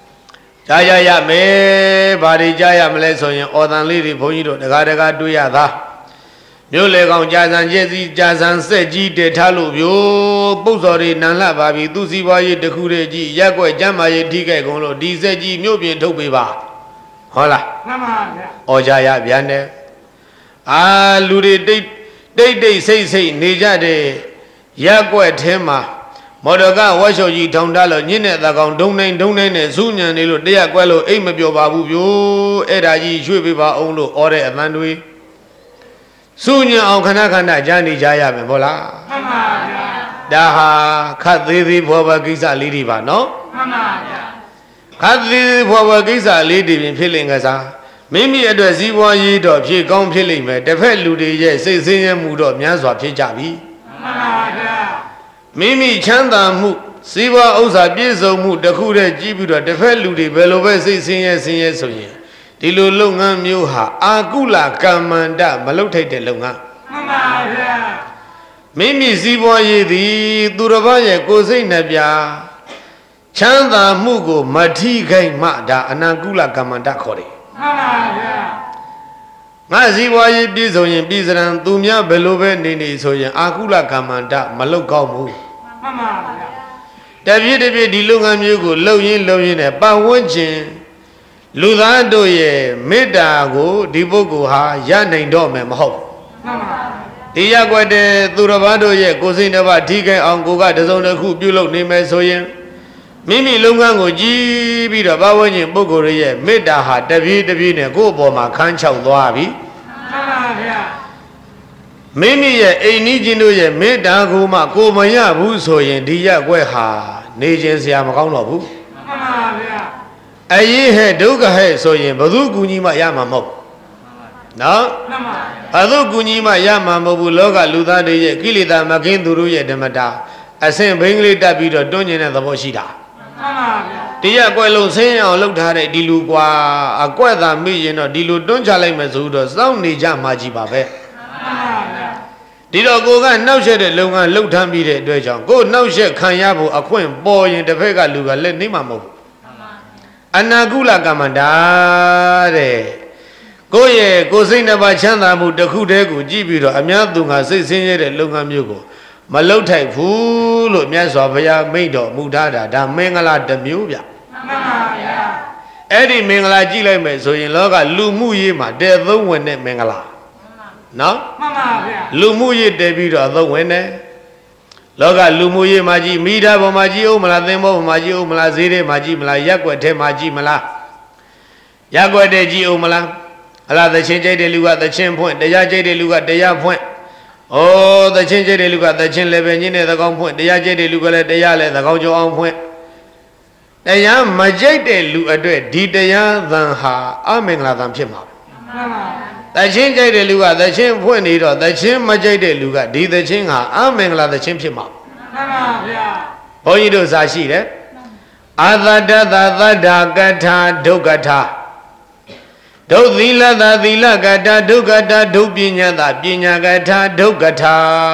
jaja ya me bari jaya male so yin odan li ri bhon ji do daga daga dui ya thaမြို့လေကောင်ကြာဆန်ကျက်စီကြာဆန်ဆက်ကြီးတည်ထားလို့ပြိုပုတ်စော်တွေနန်လှပါပြီသူစီပွားရေးတခုတည်းကြီးရက်ွက်ကျမ်းမာရေးထိခဲ့ကုန်လို့ဒီဆက်ကြီးမြို့ပြင်ထုတ်ပေးပါဟုတ်လားမှန်ပါဗျာဩကြရပြန်တယ်အာလူတွေတိတ်တိတ်တိတ်စိတ်စိတ်နေကြတဲ့ရက်ွက်ထဲမှာမော်တော်ကဝက်ရှော်ကြီးထောင်ထားလို့ညင်းတဲ့သကောင်ဒုံနိုင်ဒုံနိုင်နဲ့စူးညံနေလို့တရက်ကွက်လို့အိတ်မပြောပါဘူးပြိုအဲ့ဒါကြီးရွှေ့ပေးပါအောင်လို့ဩတဲ့အသံတွေစုညံအောင်ခဏခဏကြားနေကြရမယ်ဗောလားမှန်ပါဗျာဒါဟာခတ်သေးသေးဘောဘကိစ္စလေးတွေပါနော်မှန်ပါဗျာခတ်သေးသေးဘောဘကိစ္စလေးတွေပြင်ဖြစ်လင်ကစားမိမိအတွက်စည်းပွားရေးတော့ဖြစ်ကောင်းဖြစ်လိမ့်မယ်တစ်ဖက်လူတွေရဲ့စိတ်ဆင်းရဲမှုတော့များစွာဖြစ်ကြပြီမှန်ပါဗျာမိမိချမ်းသာမှုစည်းပွားဥစ္စာပြည့်စုံမှုတစ်ခုတည်းကြည့်ပြီးတော့တစ်ဖက်လူတွေဘယ်လိုပဲစိတ်ဆင်းရဲဆင်းရဲဆိုရင်ဒီလိုလုပ်ငန်းမျိုးဟာအာကုလကမ္မန္တမလုပ်ထိုက်တဲ့လုပ်ငန်းမှန်ပါဗျာမိမိစည်းပွားရေးသည်သူတစ်ပါးရဲ့ကိုယ်စိတ်နှပြချမ်းသာမှုကိုမထိခိုက်မှဒါအနာကုလကမ္မန္တခေါ်တယ်မှန်ပါဗျာငါစည်းပွားရေးပြည်စုံရင်ပြည်စရန်သူများဘယ်လိုပဲနေနေဆိုရင်အာကုလကမ္မန္တမလုပ်ကောင်းဘူးမှန်ပါဗျာတပြည့်တပြည့်ဒီလုပ်ငန်းမျိုးကိုလုပ်ရင်းလုပ်ရင်းနဲ့ပတ်ဝန်းကျင်လူသားတို့ရဲ့မေတ္တာကိုဒီပုဂ္ဂိုလ်ဟာရနိုင်တော့မယ်မဟုတ်ဘူးမှန်ပါဒီရက်ွက်တဲ့သူတော်ဘာတို့ရဲ့ကိုယ်စိတ်တစ်ပါးထိခိုက်အောင်ကိုကတစုံတစ်ခုပြုလုပ်နေမယ်ဆိုရင်မိမိလုပ်ငန်းကိုကြည်ပြီးတော့ဘာဝန်းကျင်ပုဂ္ဂိုလ်ရဲ့မေတ္တာဟာတပြေးတပြေးနဲ့ကိုယ့်အပေါ်မှာခန်းချောက်သွားပြီမှန်ပါဗျာမိမိရဲ့အိမ်နီးချင်းတို့ရဲ့မေတ္တာကိုမှကိုမရဘူးဆိုရင်ဒီရက်ွက်ဟာနေခြင်းစရာမကောင်းတော့ဘူးမှန်ပါဗျာအရေးဟဲ့ဒုက္ခဟဲ့ဆိုရင်ဘသူကူညီမှရမှာမဟုတ်နော်ဘသူကူညီမှရမှာမဟုတ်ဘူးလောကလူသားတွေရဲ့ကိလေသာမကင်းသူတို့ရဲ့ဓမ္မတာအဆင့်ဘိန်းကလေးတက်ပြီးတော့တွန်းကျင်တဲ့သဘောရှိတာမှန်ပါဗျာတရားကွယ်လုံးဆင်းရအောင်လှုပ်ထားတဲ့ဒီလူကွာအကွက်သာမိရင်တော့ဒီလူတွန်းချလိုက်မယ်ဆိုတော့စောင့်နေကြမှာကြီးပါပဲမှန်ပါဗျာဒီတော့ကိုကနှောက်ရက်တဲ့လုပ်ငန်းလှုပ်ထမ်းပြီးတဲ့အတွက်ကြောင့်ကိုနှောက်ရက်ခံရဖို့အခွင့်ပေါ်ရင်တစ်ဖက်ကလူကလက်နေမှာမဟုတ်ဘူးအနာကုလကမ္မန္တာတဲ့ကိုယ့်ရဲ့ကိုယ်စိတ်နှပါချမ်းသာမှုတစ်ခုတည်းကိုကြည့်ပြီးတော့အများသူငါစိတ်ဆင်းရဲတဲ့လုပ်ငန်းမျိုးကိုမလုပ်ထိုက်ဘူးလို့မြတ်စွာဘုရားမိန့်တော်မူထားတာဒါမင်္ဂလာတစ်မျိုးဗျမှန်ပါဗျာအဲ့ဒီမင်္ဂလာကြည့်လိုက်မယ်ဆိုရင်လောကလူမှုရေးမှာတည်သုံးဝင်တဲ့မင်္ဂလာနော်မှန်ပါဗျာလူမှုရေးတည်ပြီးတော့သုံးဝင်တယ်လောကလူမှုရေးမှာကြည့်မိသားပေါ်မှာကြည့်ဦးမလားသင်္ဘောပေါ်မှာကြည့်ဦးမလားဈေးထဲမှာကြည့်မလားရက်ွက်ထဲမှာကြည့်မလားရက်ွက်ထဲကြည့်ဦးမလားအလားသချင်းကြိုက်တဲ့လူကသချင်းဖွင့်တရားကြိုက်တဲ့လူကတရားဖွင့်ဩသချင်းကြိုက်တဲ့လူကသချင်းလည်းပဲညင်းတဲ့သကောင်ဖွင့်တရားကြိုက်တဲ့လူကလည်းတရားလည်းသကောင်ကြောအောင်ဖွင့်တရားမကြိုက်တဲ့လူအတွက်ဒီတရားသံဟာအမင်္ဂလာသံဖြစ်မှာမှန်ပါသချင်းကြိုက်တဲ့လူကသချင်းဖွင့်နေတော့သချင်းမကြိုက်တဲ့လူကဒီသချင်းဟာအမင်္ဂလာသချင်းဖြစ်မှာမှန်ပါဗျာဘုန်းကြီးတို့စာရှိတယ်အာသတ္တသသတ္တာကထာဒုက္ကထာဒုသီလသသီလကထာဒုက္ကထာဒုပညာသပညာကထာဒုက္ကထာ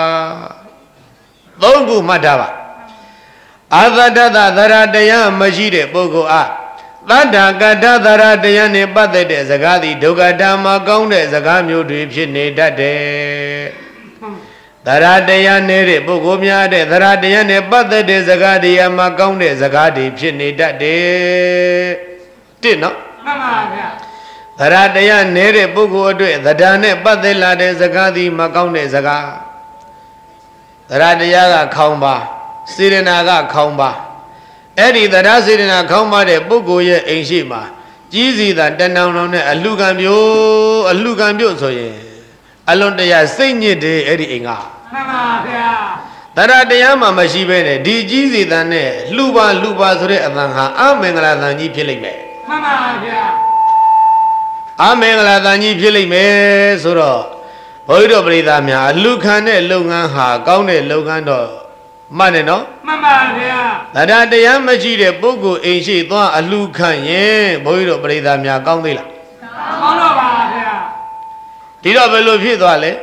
သုံးခုမှတ်ထားပါအာသတ္တသသရတရားမရှိတဲ့ပုဂ္ဂိုလ်အားသတ္တကထာသရတရားနဲ့ပတ်သက်တဲ့စကားသည်ဒုက္ခတာမှာကောင်းတဲ့စကားမျိုးတွေဖြစ်နေတတ်တယ်သရတရားနေတဲ့ပုဂ္ဂိုလ်များတဲ့သရတရားနဲ့ပတ်သက်တဲ့စကားတရားမှာကောင်းတဲ့စကားတွေဖြစ်နေတတ်တယ်တစ်နော်မှန်ပါဗျာသရတရားနေတဲ့ပုဂ္ဂိုလ်အတွက်သဒ္ဒါနဲ့ပတ်သက်လာတဲ့စကားသည်မကောင်းတဲ့စကားသရတရားကခေါင်းပါစေရနာကခေါင်းပါအဲ့ဒီသရစေရနာခေါင်းပါတဲ့ပုဂ္ဂိုလ်ရဲ့အိမ်ရှိမှာကြီးစီသာတဏောင်တော်နဲ့အလှကံမျိုးအလှကံမျိုးဆိုရင်အလွန်တရာစိတ်ညစ်တယ်အဲ့ဒီအိမ်ကမှန်ပါဗျာသရတရားမှမရှိဘဲနဲ့ဒီကြီးစီသာနဲ့လှူပါလှူပါဆိုတဲ့အသံဟာအမင်္ဂလာသံကြီးဖြစ်လိမ့်မယ်မှန်ပါဗျာအမင်္ဂလာသံကြီးဖြစ်လိမ့်မယ်ဆိုတော့ဘုန်းကြီးတို့ပရိသတ်များအလှခံတဲ့လုပ်ငန်းဟာကောင်းတဲ့လုပ်ငန်းတော့မှန်တယ်နော်မှန်ပါဗျာဒါတရားမရှိတဲ့ပုဂ္ဂိုလ်အိမ်ရှိသွားအလှခံရင်ဘုန်းကြီးတို့ပရိသတ်များကောင်းသေးလားကောင်းတော့ပါဗျာဒီတော့ဘယ်လိုဖြစ်သွားလဲ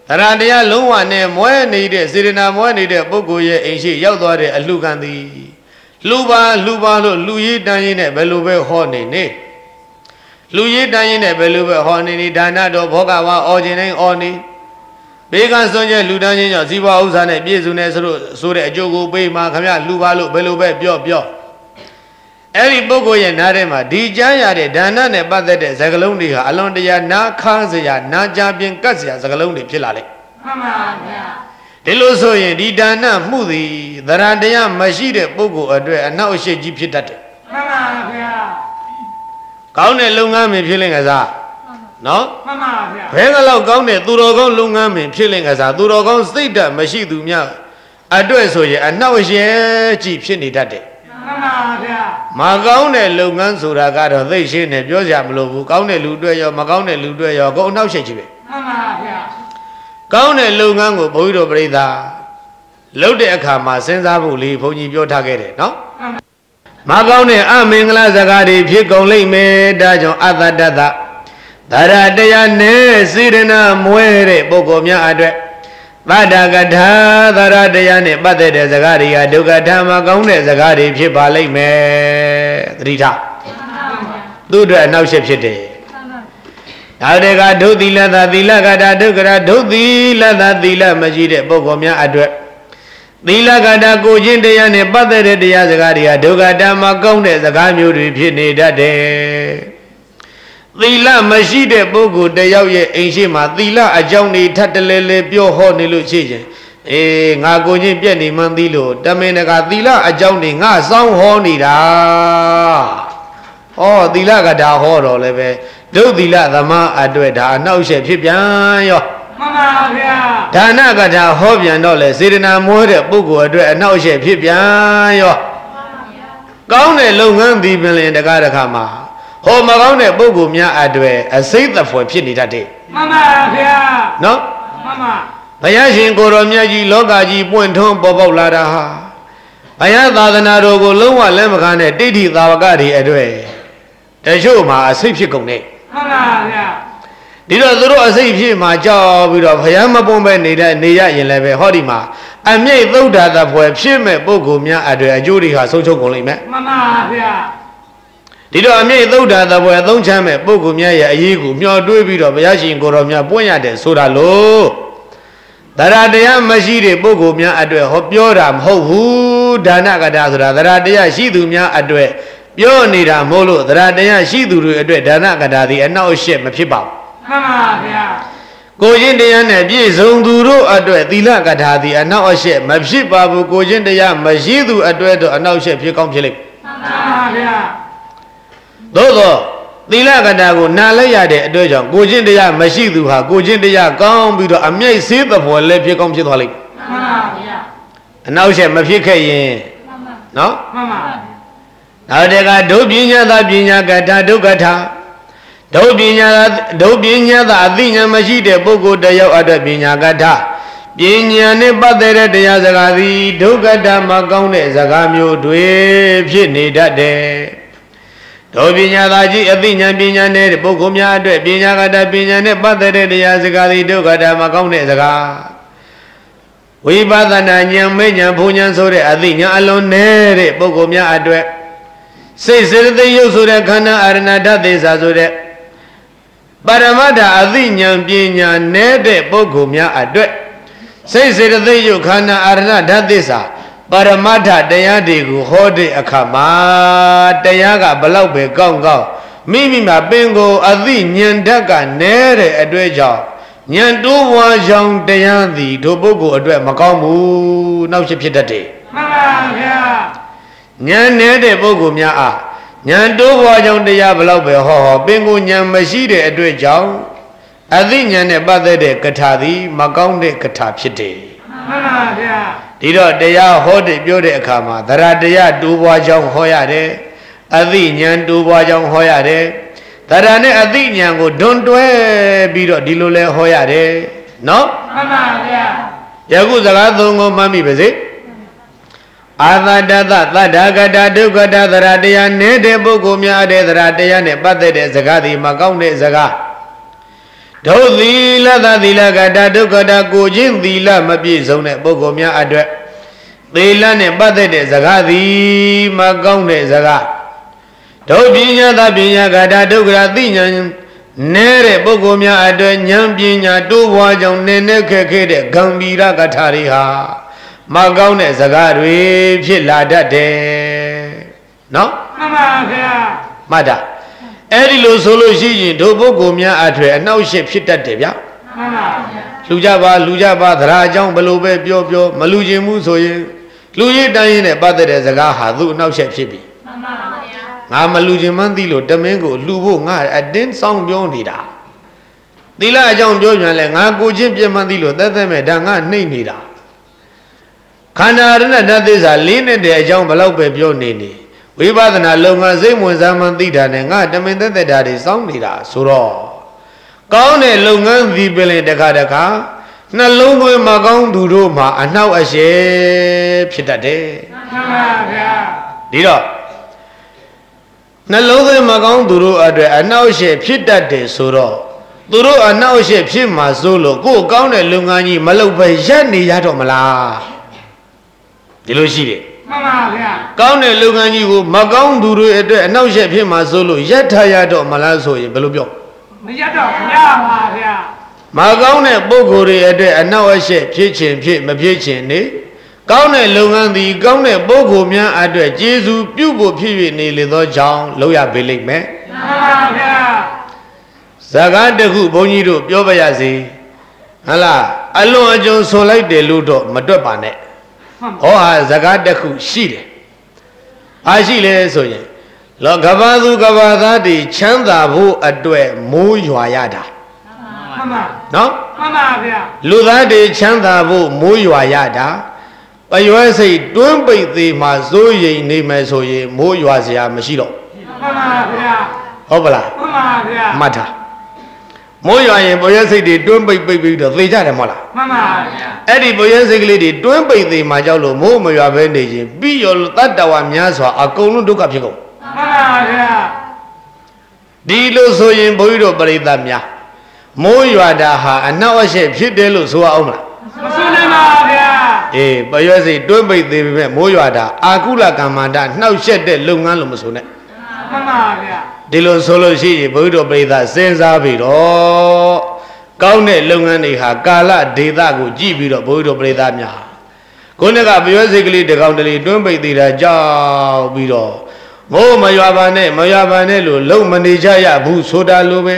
ရာတရားလုံးဝနဲ့မွဲနေတဲ့စေရနာမွဲနေတဲ့ပုဂ္ဂိုလ်ရဲ့အိမ်ရှိရောက်သွားတဲ့အလှခံသည်လူပါလူပါလို့လူရည်တန်းရင်းနဲ့ဘယ်လိုပဲဟောနေနေလူရည်တန်းရင်းနဲ့ဘယ်လိုပဲဟောနေနေဒါနတော်ဘောကဝါအော်ခြင်းတိုင်းအော်နေဘေးကစွန့်ကျဲလူတန်းချင်းကြောင့်ဇီဝဥစ္စာနဲ့ပြည့်စုံနေဆိုလို့ဆိုတဲ့အကျိုးကိုပေးမှာခမလူပါလို့ဘယ်လိုပဲပြောပြောအဲ့ဒီပုဂ္ဂိုလ်ရဲ့နားထဲမှာဒီကြားရတဲ့ဒါနနဲ့ပတ်သက်တဲ့စကားလုံးတွေဟာအလွန်တရာနားခါစရာနားကြပြင်းကတ်စရာစကားလုံးတွေဖြစ်လာလေမှန်ပါဗျာဒီလိုဆိုရင်ဒီဒါနမှုသည်သရတရားမရှိတဲ့ပုဂ္ဂိုလ်အတွက်အနောက်အရှိကြီးဖြစ်တတ်တယ်မှန်ပါဗျာကောင်းတဲ့လုပ်ငန်းမဖြစ်လင်ကစားနော်မှန်ပါဗျာဘယ်ကတော့ကောင်းတဲ့သူတော်ကောင်းလုပ်ငန်းမဖြစ်လင်ကစားသူတော်ကောင်းစိတ်ဓာတ်မရှိသူများအတွက်ဆိုရင်အနောက်အရှိကြီးဖြစ်နေတတ်တယ်မှန်ပါဗျာမကောင်းတဲ့လုပ်ငန်းဆိုတာကတော့သိရှင်းနေပြောကြမလို့ဘူးကောင်းတဲ့လူတွေရောမကောင်းတဲ့လူတွေရောကိုယ်အနောက်ရှိကြီးပဲမှန်ပါဗျာကောင်းတဲ့လုပ်ငန်းကိုဘုန်းကြီးတို့ပြိဿာလုပ်တဲ့အခါမှာစဉ်းစားဖို့လေးဘုန်းကြီးပြောထားခဲ့တယ်နော်မကောင်းတဲ့အမင်္ဂလာစကားတွေဖြစ်ကုန်လိမ့်မယ်ဒါကြောင့်အတ္တတ္တသရတရားနဲ့စေရနာမွဲတဲ့ပုဂ္ဂိုလ်များအတွက်သတ္တကထာသရတရားနဲ့ပတ်သက်တဲ့စကားတွေကဒုက္ခဓမ္မကောင်းတဲ့စကားတွေဖြစ်ပါလိမ့်မယ်သတိထားသူ့အတွက်အနောက်ရှက်ဖြစ်တယ်နောက်တကဒုသီလသာသီလကထာဒုက္ခရာဒုသီလသာသီလမရှိတဲ့ပုဂ္ဂိုလ်များအတွက်သီလကထာကိုချင်းတရားနဲ့ပတ်သက်တဲ့တရားစကားတွေကဒုက္ခဓမ္မကောင်းတဲ့စကားမျိုးတွေဖြစ်နေတတ်တယ်သီလမရှိတဲ့ပုဂ္ဂိုလ်တယောက်ရဲ့အိမ်ရှိမှာသီလအကြောင်းတွေထပ်တလဲလဲပြောဟောနေလို့ရှိရင်အေးငါကိုချင်းပြက်နေမှန်းသိလို့တမင်တကာသီလအကြောင်းတွေငါစောင်းဟောနေတာဟောသီလကထာဟောတော့လည်းပဲဒုသီလသမားအတွက်ဒါအနောက်ရှက်ဖြစ်ပြန်ရောမှန်ပါဗျာဒါနကထာဟောပြန်တော့လေစေတနာမွေးတဲ့ပုဂ္ဂိုလ်အတွက်အနောက်ရှက်ဖြစ်ပြန်ရောကောင်းတဲ့လုပ်ငန်းဒီပင်လင်တကားတခါမှာဟောမကောင်းတဲ့ပုဂ္ဂိုလ်များအတွက်အစိတ်သက်ဖွယ်ဖြစ်နေတတ်တယ်မှန်ပါဗျာနော်မှန်ပါဘုရားရှင်ကိုတော်မြတ်ကြီးလောကကြီးပွင့်ထွန်းပေါ်ပေါက်လာတာဟာဘုရားသာသနာတော်ကိုလုံးဝလက်မခံတဲ့တိဋ္ဌိသာဝကတွေအတွက်တချို့မှာအစိတ်ဖြစ်ကုန်တယ်မှန်ပါဗျာဒီတော့သူတို့အစိတ်ဖြစ်မှာကြောက်ပြီးတော့ဘုရားမပွန်ပဲနေတဲ့နေရရင်လည်းပဲဟောဒီမှာအမြိတ်သုဒ္ဓသာဖွယ်ဖြစ်မဲ့ပုဂ္ဂိုလ်များအတွက်အကျိုးတွေဟာဆုံးရှုံးကုန်လိမ့်မယ်မှန်ပါဗျာဒီတော့အမြိတ်သုဒ္ဓသာဖွယ်အသုံးချမဲ့ပုဂ္ဂိုလ်များရဲ့အရေးကိုမျှော်တွေးပြီးတော့ဘုရားရှင်ကိုတော်များပွင့်ရတယ်ဆိုတာလို့တရားတရားမရှိတဲ့ပုဂ္ဂိုလ်များအတွက်ဟောပြောတာမဟုတ်ဘူးဒါနကထာဆိုတာတရားတရားရှိသူများအတွက်ပြောနေတာမဟုတ်လို့တရားတရားရှိသူတွေအတွက်ဒါနကထာသည်အနောက်အရှက်မဖြစ်ပါဘူးမှန်ပါဗျာကိုချင်းတရားနဲ့ပြည့်စုံသူတို့အတွက်သီလကထာသည်အနောက်အရှက်မဖြစ်ပါဘူးကိုချင်းတရားမရှိသူအတွက်တော့အနောက်အရှက်ဖြစ်ကောင်းဖြစ်လိမ့်မှန်ပါဗျာသို့သောသီလကထာကိုနာလိုက်ရတဲ့အတွက်ကြောင့်ကိုချင်းတရားမရှိသူဟာကိုချင်းတရားကောင်းပြီးတော့အမြိတ်ဆေးသဘောလည်းဖြစ်ကောင်းဖြစ်သွားလိမ့်မှန်ပါဗျာအနောက်အရှက်မဖြစ်ခဲ့ရင်နော်မှန်ပါနောက်တကဒုပညာသာပညာကထာဒုက္ခထာဒုပညာဒုပညာသာအသိဉာဏ်မရှိတဲ့ပုဂ္ဂိုလ်တယောက်အတွက်ပညာကထာပညာနဲ့ပတ်သက်တဲ့တရားစကားသည်ဒုက္ခထာမှာကောင်းတဲ့စကားမျိုးတွေဖြစ်နေတတ်တယ်ဒုပညာသာကြီးအသိဉာဏ်ပညာနဲ့ပုဂ္ဂိုလ်များအတွက်ပညာကထာပညာနဲ့ပတ်သက်တဲ့တရားစကားသည်ဒုက္ခထာမှာကောင်းတဲ့စကားဝိပဿနာဉာဏ်မေဉာဏ်ဘုံဉာဏ်ဆိုတဲ့အသိဉာဏ်အလုံးနဲ့ပုဂ္ဂိုလ်များအတွက်စိတ်စေတသိက်ရုပ်ဆိုတဲ့ခန္ဓာအာရဏဓာတ်သေစာဆိုတဲ့ပရမတ္ထအသိဉာဏ်ပညာနဲ့တဲ့ပုဂ္ဂိုလ်များအတွက်စိတ်စေတသိက်ရုပ်ခန္ဓာအာရဏဓာတ်သေစာပရမတ္ထတရားတွေကိုဟောတဲ့အခါမှာတရားကဘလောက်ပဲကောင်းကောင်းမိမိမှာပင်ကိုအသိဉာဏ်ဓာတ်ကနဲ့တဲ့အတွေ့အကြောင်းဉာဏ်တိုးပွားကြောင်းတရားသည်တို့ပုဂ္ဂိုလ်အတွက်မကောင်းဘူးနောက်ဖြစ်ဖြစ်တတ်တယ်မှန်ပါဗျာဉာဏ်နေတဲ့ပုဂ္ဂိုလ်များအားဉာဏ်တိုးပွားကြောင်းတရားဘလောက်ပဲဟောဟောပင်ကိုဉာဏ်မရှိတဲ့အတွက်ကြောင့်အသိဉာဏ်နဲ့ပတ်သက်တဲ့ကထာသည်မကောင်းတဲ့ကထာဖြစ်တယ်မှန်ပါဗျာဒီတော့တရားဟောတဲ့ပြောတဲ့အခါမှာသရတရားတိုးပွားကြောင်းဟောရတယ်အသိဉာဏ်တိုးပွားကြောင်းဟောရတယ်သရနဲ့အသိဉာဏ်ကိုဒွန်တွဲပြီးတော့ဒီလိုလဲဟောရတယ်နော်မှန်ပါဗျာယခုစကားသုံးခုမှတ်မိပါစေအာသတ္တသသတ္တကတဒုက္ခတသရတရားနေတဲ့ပုဂ္ဂိုလ်များတဲ့သရတရားနဲ့ပတ်သက်တဲ့စကားဒီမကောင်းတဲ့စကားဒုသီလသသီလကတာဒုက္ခတာကိုချင်းသီလမပြည့်စုံတဲ့ပုဂ္ဂိုလ်များအတွက်သီလနဲ့ပတ်သက်တဲ့စကားသည်မကောင်းတဲ့စကားဒုပညာသပညာကတာဒုက္ခတာသိဉာဏ်နဲတဲ့ပုဂ္ဂိုလ်များအတွက်ဉာဏ်ပညာတိုးပွားကြောင့်နည်းနည်းခက်ခဲတဲ့ဂံဗီရကထာတွေဟာမကောင်းတဲ့စကားတွေဖြစ်လာတတ်တယ်နော်မှန်ပါဗျာမှတ်တာအဲ့ဒီလိုဆိုလို့ရှိရင်တို့ပုဂ္ဂိုလ်များအထွေအနှောက်အယှက်ဖြစ်တတ်တယ်ဗျာမှန်ပါဗျာလူကြပါလူကြပါသရာအကြောင်းဘလို့ပဲပြောပြောမလူခြင်းမှုဆိုရင်လူရည်တိုင်းရင်နဲ့ပတ်သက်တဲ့စကားဟာသူ့အနှောက်အယှက်ဖြစ်ပြီမှန်ပါဗျာငါမလူခြင်းမှန်းသိလို့တမင်းကိုလှူဖို့ငါအတင်းဆောင်ပြောနေတာသီလအကြောင်းပြောပြန်လဲငါကိုချင်းပြမှန်းသိလို့သက်သက်မဲ့ဒါငါနှိမ့်နေတာခန္ဓာရဏတသစ္စာလေးနဲ့တဲ့အကြောင်းဘလောက်ပဲပြောနေနေဝိပဿနာလုံငါစိတ်ဝင်စားမှသိတာနဲ့ငါတမင်သက်သက်တာတွေစောင့်နေတာဆိုတော့ကောင်းတဲ့လုပ်ငန်းဒီပင်တခါတခါနှလုံးသွင်းမကောင်းသူတို့မှာအနှောက်အယှက်ဖြစ်တတ်တယ်မှန်ပါဗျာဒီတော့နှလုံးသွင်းမကောင်းသူတို့အတွက်အနှောက်အယှက်ဖြစ်တတ်တယ်ဆိုတော့သူတို့အနှောက်အယှက်ဖြစ်မှာစိုးလို့ကိုယ်ကောင်းတဲ့လုပ်ငန်းကြီးမလုပ်ပဲရပ်နေရတော့မလားဒီလိုရှိတယ်မှန်ပါဗျာကောင်းတဲ့လုပ်ငန်းကြီးကိုမကောင်းသူတွေအတွက်အနှောက်အယှက်ဖြစ်မှာစိုးလို့ရပ်ထားရတော့မလားဆိုရင်ဘယ်လိုပြောမရပ်တော့မရပါဗျာမကောင်းတဲ့ပုဂ္ဂိုလ်တွေအတွက်အနှောက်အယှက်ဖြစ်ခြင်းဖြစ်မဖြစ်ခြင်းနေကောင်းတဲ့လုပ်ငန်းသည်ကောင်းတဲ့ပုဂ္ဂိုလ်များအတွက်ကျေးဇူးပြုဖို့ဖြစ်၍နေလေသောကြောင့်လုပ်ရပေလိမ့်မယ်မှန်ပါဗျာဇာကားတစ်ခုဘုန်းကြီးတို့ပြောပါရစေဟလားအလွန်အကျွံဆိုလိုက်တယ်လို့တော့မတွက်ပါနဲ့ဟောဟာဇာကားတစ်ခုရှိတယ်အားရှိလေဆိုရင်လောကဘာသူကဘာသားတွေချမ်းသာဖို့အတွက်မိုးရွာရတာမှန်ပါနော်မှန်ပါဗျာလူသားတွေချမ်းသာဖို့မိုးရွာရတာပရွယ်စိတ်တွန်းပိတ်သေးမှစိုးရိမ်နေမယ်ဆိုရင်မိုးရွာစရာမရှိတော့မှန်ပါဗျာဟုတ်ပလားမှန်ပါဗျာမှတ်ထားမိုးရွာရင်ပရွယ်စိတ်တွေတွန်းပိတ်ပိတ်ပြီးတော့သေကြတယ်မဟုတ်လားမှန်ပါဗျာအဲ့ဒီပရွယ်စိတ်ကလေးတွေတွန်းပိတ်သေးမှကြောက်လို့မိုးမရွာဘဲနေရင်ပြီးရောတတ္တဝါများစွာအကုန်လုံးဒုက္ခဖြစ်ကုန်မှန်ပါဗျာဒီလိုဆိုရင်ဘုန်းကြီးတို့ပရိသတ်များမိုးရွာတာဟာအနှောက်အယှက်ဖြစ်တယ်လို့ဆိုရအောင်မလားမဆိုနိုင်ပါဗျာအေးပရွယ်စိတ်တွန်းပိတ်သေးပေမဲ့မိုးရွာတာအာကုလကမ္မန္တနှောက်ယှက်တဲ့လုပ်ငန်းလို့မဆိုနဲ့မှန်ပါဗျာဒီလိုဆိုလို့ရှိရင်ဘုန်းကြီးတို့ပရိသတ်စဉ်းစားပြီးတော့ကောင်းတဲ့လုပ်ငန်းတွေဟာကာလဒေသကိုကြည့်ပြီးတော့ဘုန်းကြီးတို့ပရိသတ်များခုနကပရွယ်စိတ်ကလေးတကောင်တလေးတွန်းပိတ်သေးတာကြောက်ပြီးတော့မိုးမရွာပါနဲ့မရွာပါနဲ့လို့လုံမနေကြရဘူးဆိုတာလိုပဲ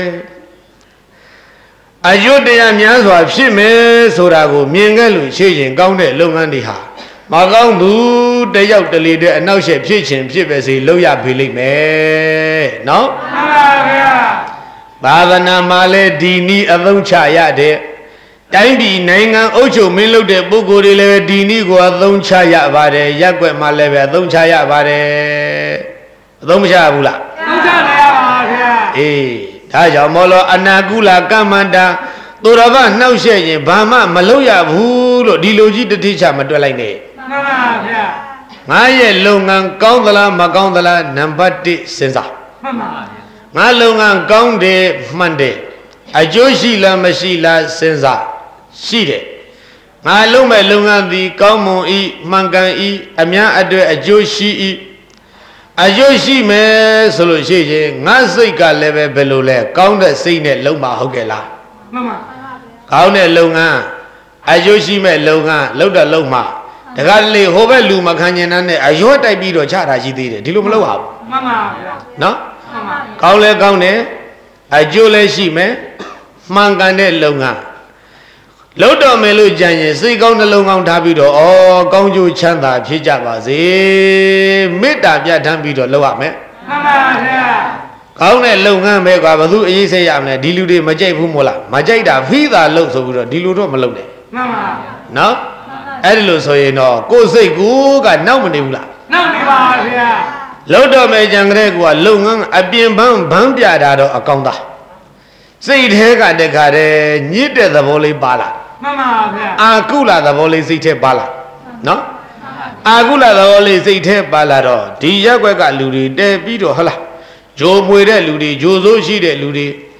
အယုတ်တရားများစွာဖြစ်မယ်ဆိုတာကိုမြင်ခဲ့လို့ရှိရင်ကောင်းတဲ့လုပ်ငန်းတွေဟာမကောင်းသူတယောက်တလေတဲ့အနောက်ရှက်ဖြစ်ခြင်းဖြစ်ပဲစေလုပ်ရပေလိမ့်မယ်နော်မှန်ပါဗျာသာသနာမှာလည်းဒီနည်းအသုံးချရတဲ့တိုင်းပြည်နိုင်ငံအုပ်ချုပ်မင်းလုပ်တဲ့ပုဂ္ဂိုလ်တွေလည်းဒီနည်းကိုအသုံးချရပါတယ်ရက်ွက်မှာလည်းပဲအသုံးချရပါတယ်အသုံးမချဘူးလားအသုံးချရပါဗျာအေးဒါကြောင့်မောလို့အနာကုလကမ္မန္တာသူတော်ဘာနှောက်ရှက်ရင်ဘာမှမလုပ်ရဘူးလို့ဒီလိုကြီးတတိချမတွက်လိုက်နဲ့မှန်ပါဗျာငါရဲ့လုပ်ငန်းကောင်းသလားမကောင်းသလားနံပါတ်တစ်စဉ်းစားမှန်ပါဗျာငါလုပ်ငန်းကောင်းတယ်မှန်တယ်အကျိုးရှိလားမရှိလားစဉ်းစားရှိတယ်ငါလုပ်မဲ့လုပ်ငန်းသည်ကောင်းမွန်ဤမှန်ကန်ဤအများအတွက်အကျိုးရှိဤအကျိုးရှိမယ်ဆိုလို့ရှိရင်ငါစိတ်ကလည်းပဲဘယ်လိုလဲကောင်းတဲ့စိတ်နဲ့လုံးမဟုတ်ကဲ့လားမှန်ပါကောင်းတဲ့လုပ်ငန်းအကျိုးရှိမဲ့လုပ်ငန်းလုပ်တဲ့လုပ်မှတခါလေဟိုဘက်လူမခံကျင်တဲ့နဲ့အရွတ်တိုက်ပြီးတော့ချတာရှိသေးတယ်ဒီလိုမလုပ်ရဘူးမှန်ပါဗျာနော်မှန်ပါကောင်းလဲကောင်းတယ်အကျိုးလည်းရှိမယ်မှန်ကန်တဲ့လုပ်ငန်းလုပ်တော့မယ်လို့ကြံရင်စိတ်ကောင်းနှလုံးကောင်းထားပြီးတော့ဩကောင်းကျိုးချမ်းသာဖြစ်ကြပါစေမေတ္တာပြဋ္ဌာန်းပြီးတော့လုပ်ရမယ်မှန်ပါဗျာကောင်းတဲ့လုပ်ငန်းပဲကွာဘသူအရေးစိတ်ရမလဲဒီလူတွေမကြိုက်ဘူးမို့လားမကြိုက်တာဖိသာလုပ်ဆိုပြီးတော့ဒီလူတော့မလုပ်နဲ့မှန်ပါဗျာနော်အဲ့ဒီလိုဆိုရင်တော့ကိုယ်စိတ်ကိုကနောက်မနေဘူးလားနောက်နေပါဗျာလုပ်တော့မယ်ကြံကြတဲ့ကွာလုပ်ငန်းအပြင်ပန်းဗန်းပြတာတော့အကောင်းသားစိတ်ထဲကတခါတည်းညစ်တဲ့သဘောလေးပါလာမှန်ပါဗျာအာကုလသဘောလေးစိတ်ထဲပါလာနော်အာကုလသဘောလေးစိတ်ထဲပါလာတော့ဒီရက်ွက်ကလူတွေတဲပြီးတော့ဟလားဂျိုမွေတဲ့လူတွေဂျိုဆိုးရှိတဲ့လူတွေ